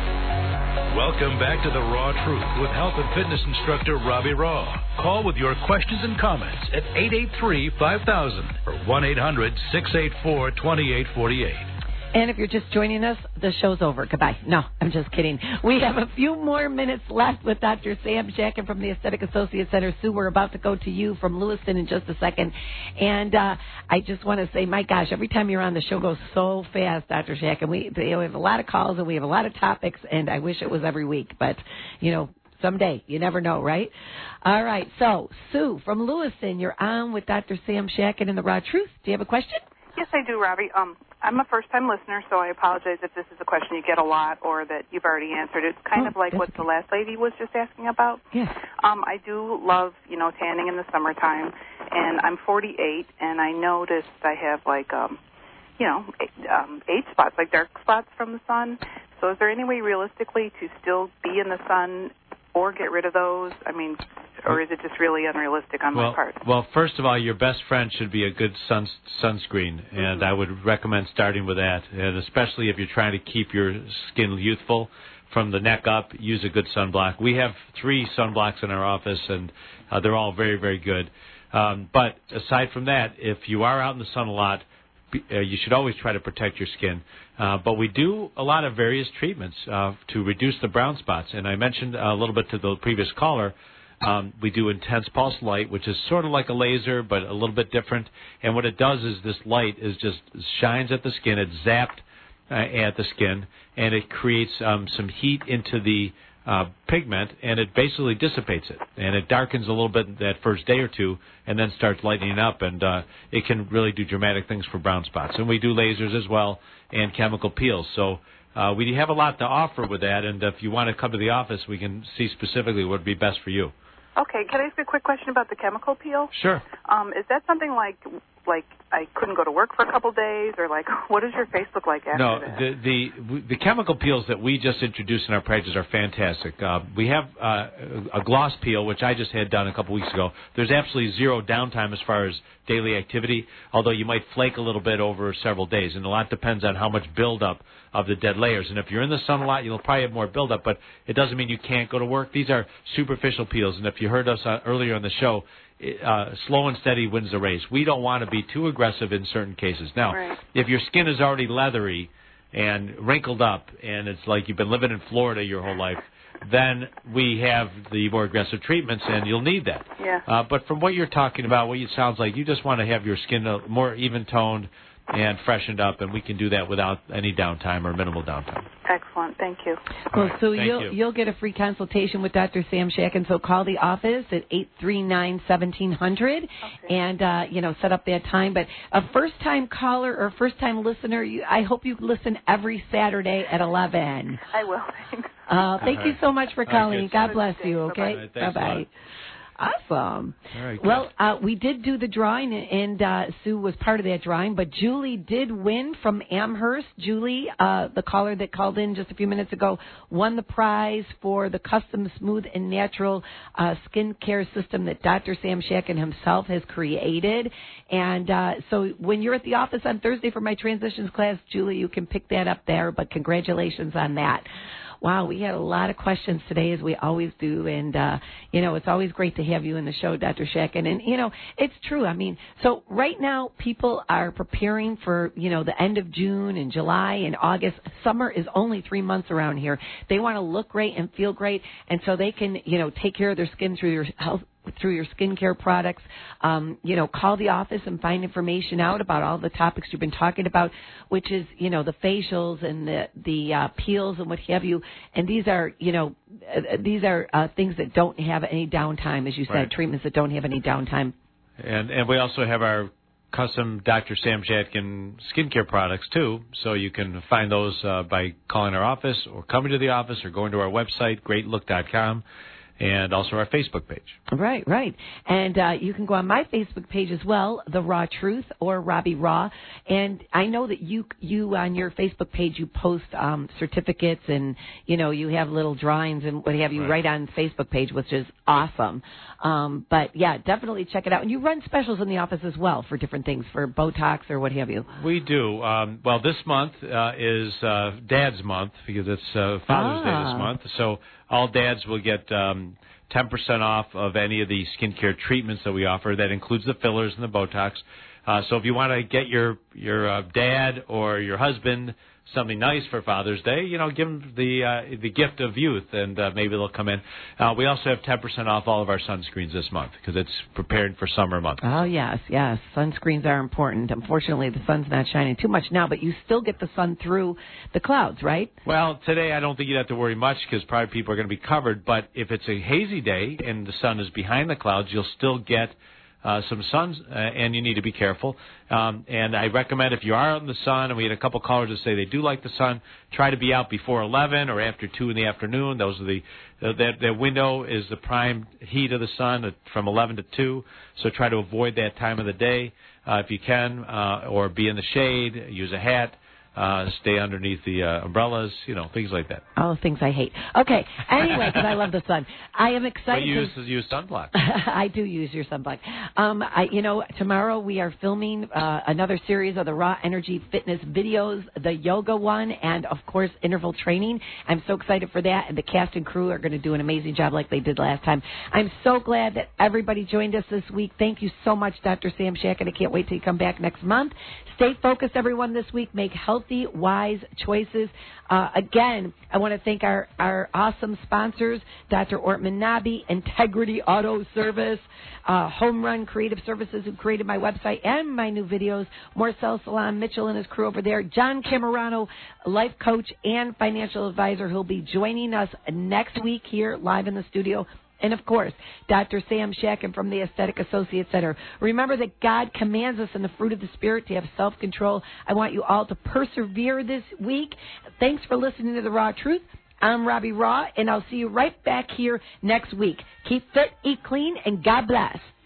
Welcome back to The Raw Truth with health and fitness instructor Robbie Raw. Call with your questions and comments at eight eight three, five thousand or one eight hundred, six eight four, two eight four eight. And if you're just joining us, the show's over. Goodbye. No, I'm just kidding. We have a few more minutes left with Doctor Sam Shatkin from the Aesthetic Associates Center. Sue, we're about to go to you from Lewiston in just a second. And uh, I just want to say, my gosh, every time you're on, the show goes so fast, Doctor Shatkin. We, we have a lot of calls and we have a lot of topics, and I wish it was every week. But, you know, someday. You never know, right? All right. So, Sue from Lewiston, you're on with Doctor Sam Shatkin in The Raw Truth. Do you have a question? Yes, I do, Robbie. Um, I'm a first-time listener, so I apologize if this is a question you get a lot or that you've already answered. It's kind oh, of like what the last lady was just asking about. Yes. Um, I do love, you know, tanning in the summertime, and I'm forty-eight, and I noticed I have, like, um, you know, eight, um, eight spots, like dark spots from the sun. So is there any way realistically to still be in the sun or get rid of those? I mean, or is it just really unrealistic on well, my part? Well, first of all, your best friend should be a good sun, sunscreen, and mm-hmm. I would recommend starting with that, and especially if you're trying to keep your skin youthful from the neck up, use a good sunblock. We have three sunblocks in our office, and uh, they're all very, very good. Um, but aside from that, if you are out in the sun a lot, Uh, you should always try to protect your skin. Uh, but we do a lot of various treatments uh, to reduce the brown spots. And I mentioned a little bit to the previous caller Um, we do intense pulse light, which is sort of like a laser, but a little bit different. And what it does is this light is just shines at the skin. It's zapped uh, at the skin, and it creates um, some heat into the uh, pigment, and it basically dissipates it. And it darkens a little bit that first day or two, and then starts lightening up, and uh, it can really do dramatic things for brown spots. And we do lasers as well and chemical peels. So uh, we have a lot to offer with that, and if you want to come to the office, we can see specifically what would be best for you. Okay, can I ask a quick question about the chemical peel? Sure. Um, is that something like like I couldn't go to work for a couple days, or like what does your face look like after no, that? the, the the chemical peels that we just introduced in our practice are fantastic. Uh, we have uh, a gloss peel, which I just had done a couple weeks ago. There's absolutely zero downtime as far as daily activity, although you might flake a little bit over several days, and a lot depends on how much buildup of the dead layers. And if you're in the sun a lot, you'll probably have more buildup, but it doesn't mean you can't go to work. These are superficial peels, and if you heard us uh, earlier in the show, Uh, slow and steady wins the race. We don't want to be too aggressive in certain cases. Now, right. if your skin is already leathery and wrinkled up and it's like you've been living in Florida your whole life, then we have the more aggressive treatments, and you'll need that. Yeah. Uh, but from what you're talking about, what it sounds like, you just want to have your skin more even-toned and freshened up, and we can do that without any downtime or minimal downtime. Excellent. Thank you. Well, right. so Thank you'll you. you'll get a free consultation with Doctor Sam Shakin. So call the office at eight three nine, seventeen hundred Okay. and uh, you know set up that time. But a first time caller or first time listener, you, I hope you listen every Saturday at eleven. I will. Thanks. Uh, thank All you right. so much for All right, calling. good. God bless you. Okay. All right, thanks a lot. Bye bye. Awesome. All right, good. Well, uh, we did do the drawing, and uh, Sue was part of that drawing, but Julie did win from Amherst. Julie, uh, the caller that called in just a few minutes ago, won the prize for the custom smooth and natural uh, skin care system that Doctor Sam Shakin himself has created. And uh, so when you're at the office on Thursday for my transitions class, Julie, you can pick that up there, but congratulations on that. Wow, we had a lot of questions today, as we always do, and, uh, you know, it's always great to have you in the show, Doctor Shakin. And, you know, it's true. I mean, so right now people are preparing for, you know, the end of June and July and August. Summer is only three months around here. They want to look great and feel great, and so they can, you know, take care of their skin through your health, through your skincare products. Um, you know, call the office and find information out about all the topics you've been talking about, which is, you know, the facials and the the uh, peels and what have you. And these are, you know, uh, these are uh, things that don't have any downtime, as you said, Right. treatments that don't have any downtime. And and we also have our custom Doctor Sam Shakin skincare products, too, so you can find those uh, by calling our office or coming to the office or going to our website, great look dot com. And also our Facebook page. Right, right. And uh, you can go on my Facebook page as well, The Raw Truth or Robbie Raw. And I know that you you on your Facebook page, you post um, certificates and, you know, you have little drawings and what have you right, right on the Facebook page, which is awesome. Um, but, yeah, definitely check it out. And you run specials in the office as well for different things, for Botox or what have you. We do. Um, well, this month uh, is uh, Dad's Month because it's uh, Father's ah. Day this month. So all dads will get um, ten percent off of any of the skincare treatments that we offer. That includes the fillers and the Botox. Uh, so if you want to get your your uh, dad or your husband something nice for Father's Day, you know, give them the uh, the gift of youth, and uh, maybe they'll come in. Uh, we also have ten percent off all of our sunscreens this month because it's prepared for summer months. Oh, yes, yes. Sunscreens are important. Unfortunately, the sun's not shining too much now, but you still get the sun through the clouds, right? Well, today I don't think you'd have to worry much because probably people are going to be covered, but if it's a hazy day and the sun is behind the clouds, you'll still get Uh, some sun, uh, and you need to be careful. Um, and I recommend if you are out in the sun, and we had a couple callers that say they do like the sun, try to be out before eleven or after two in the afternoon. Those are the uh, that, that window is the prime heat of the sun uh, from eleven to two. So try to avoid that time of the day uh, if you can, uh, or be in the shade, use a hat. Uh, stay underneath the uh, umbrellas, you know, things like that. All things I hate. Okay. Anyway, because I love the sun. I am excited. But use, to... use sunblock. I do use your sunblock. Um, I, you know, tomorrow we are filming uh, another series of the Raw Energy Fitness videos, the yoga one, and, of course, interval training. I'm so excited for that, and the cast and crew are going to do an amazing job like they did last time. I'm so glad that everybody joined us this week. Thank you so much, Doctor Sam Shakin. I can't wait till you come back next month. Stay focused, everyone, this week. Make health healthy, wise choices. Uh, again, I want to thank our, our awesome sponsors, Doctor Ortman Nabi, Integrity Auto Service, uh, Home Run Creative Services, who created my website and my new videos, Morcel Salon, Mitchell and his crew over there, John Camerano, life coach and financial advisor, who'll be joining us next week here live in the studio. And, of course, Doctor Sam Shakin from the Aesthetic Associate Center. Remember that God commands us in the fruit of the Spirit to have self-control. I want you all to persevere this week. Thanks for listening to The Raw Truth. I'm Robbie Raw, and I'll see you right back here next week. Keep fit, eat clean, and God bless.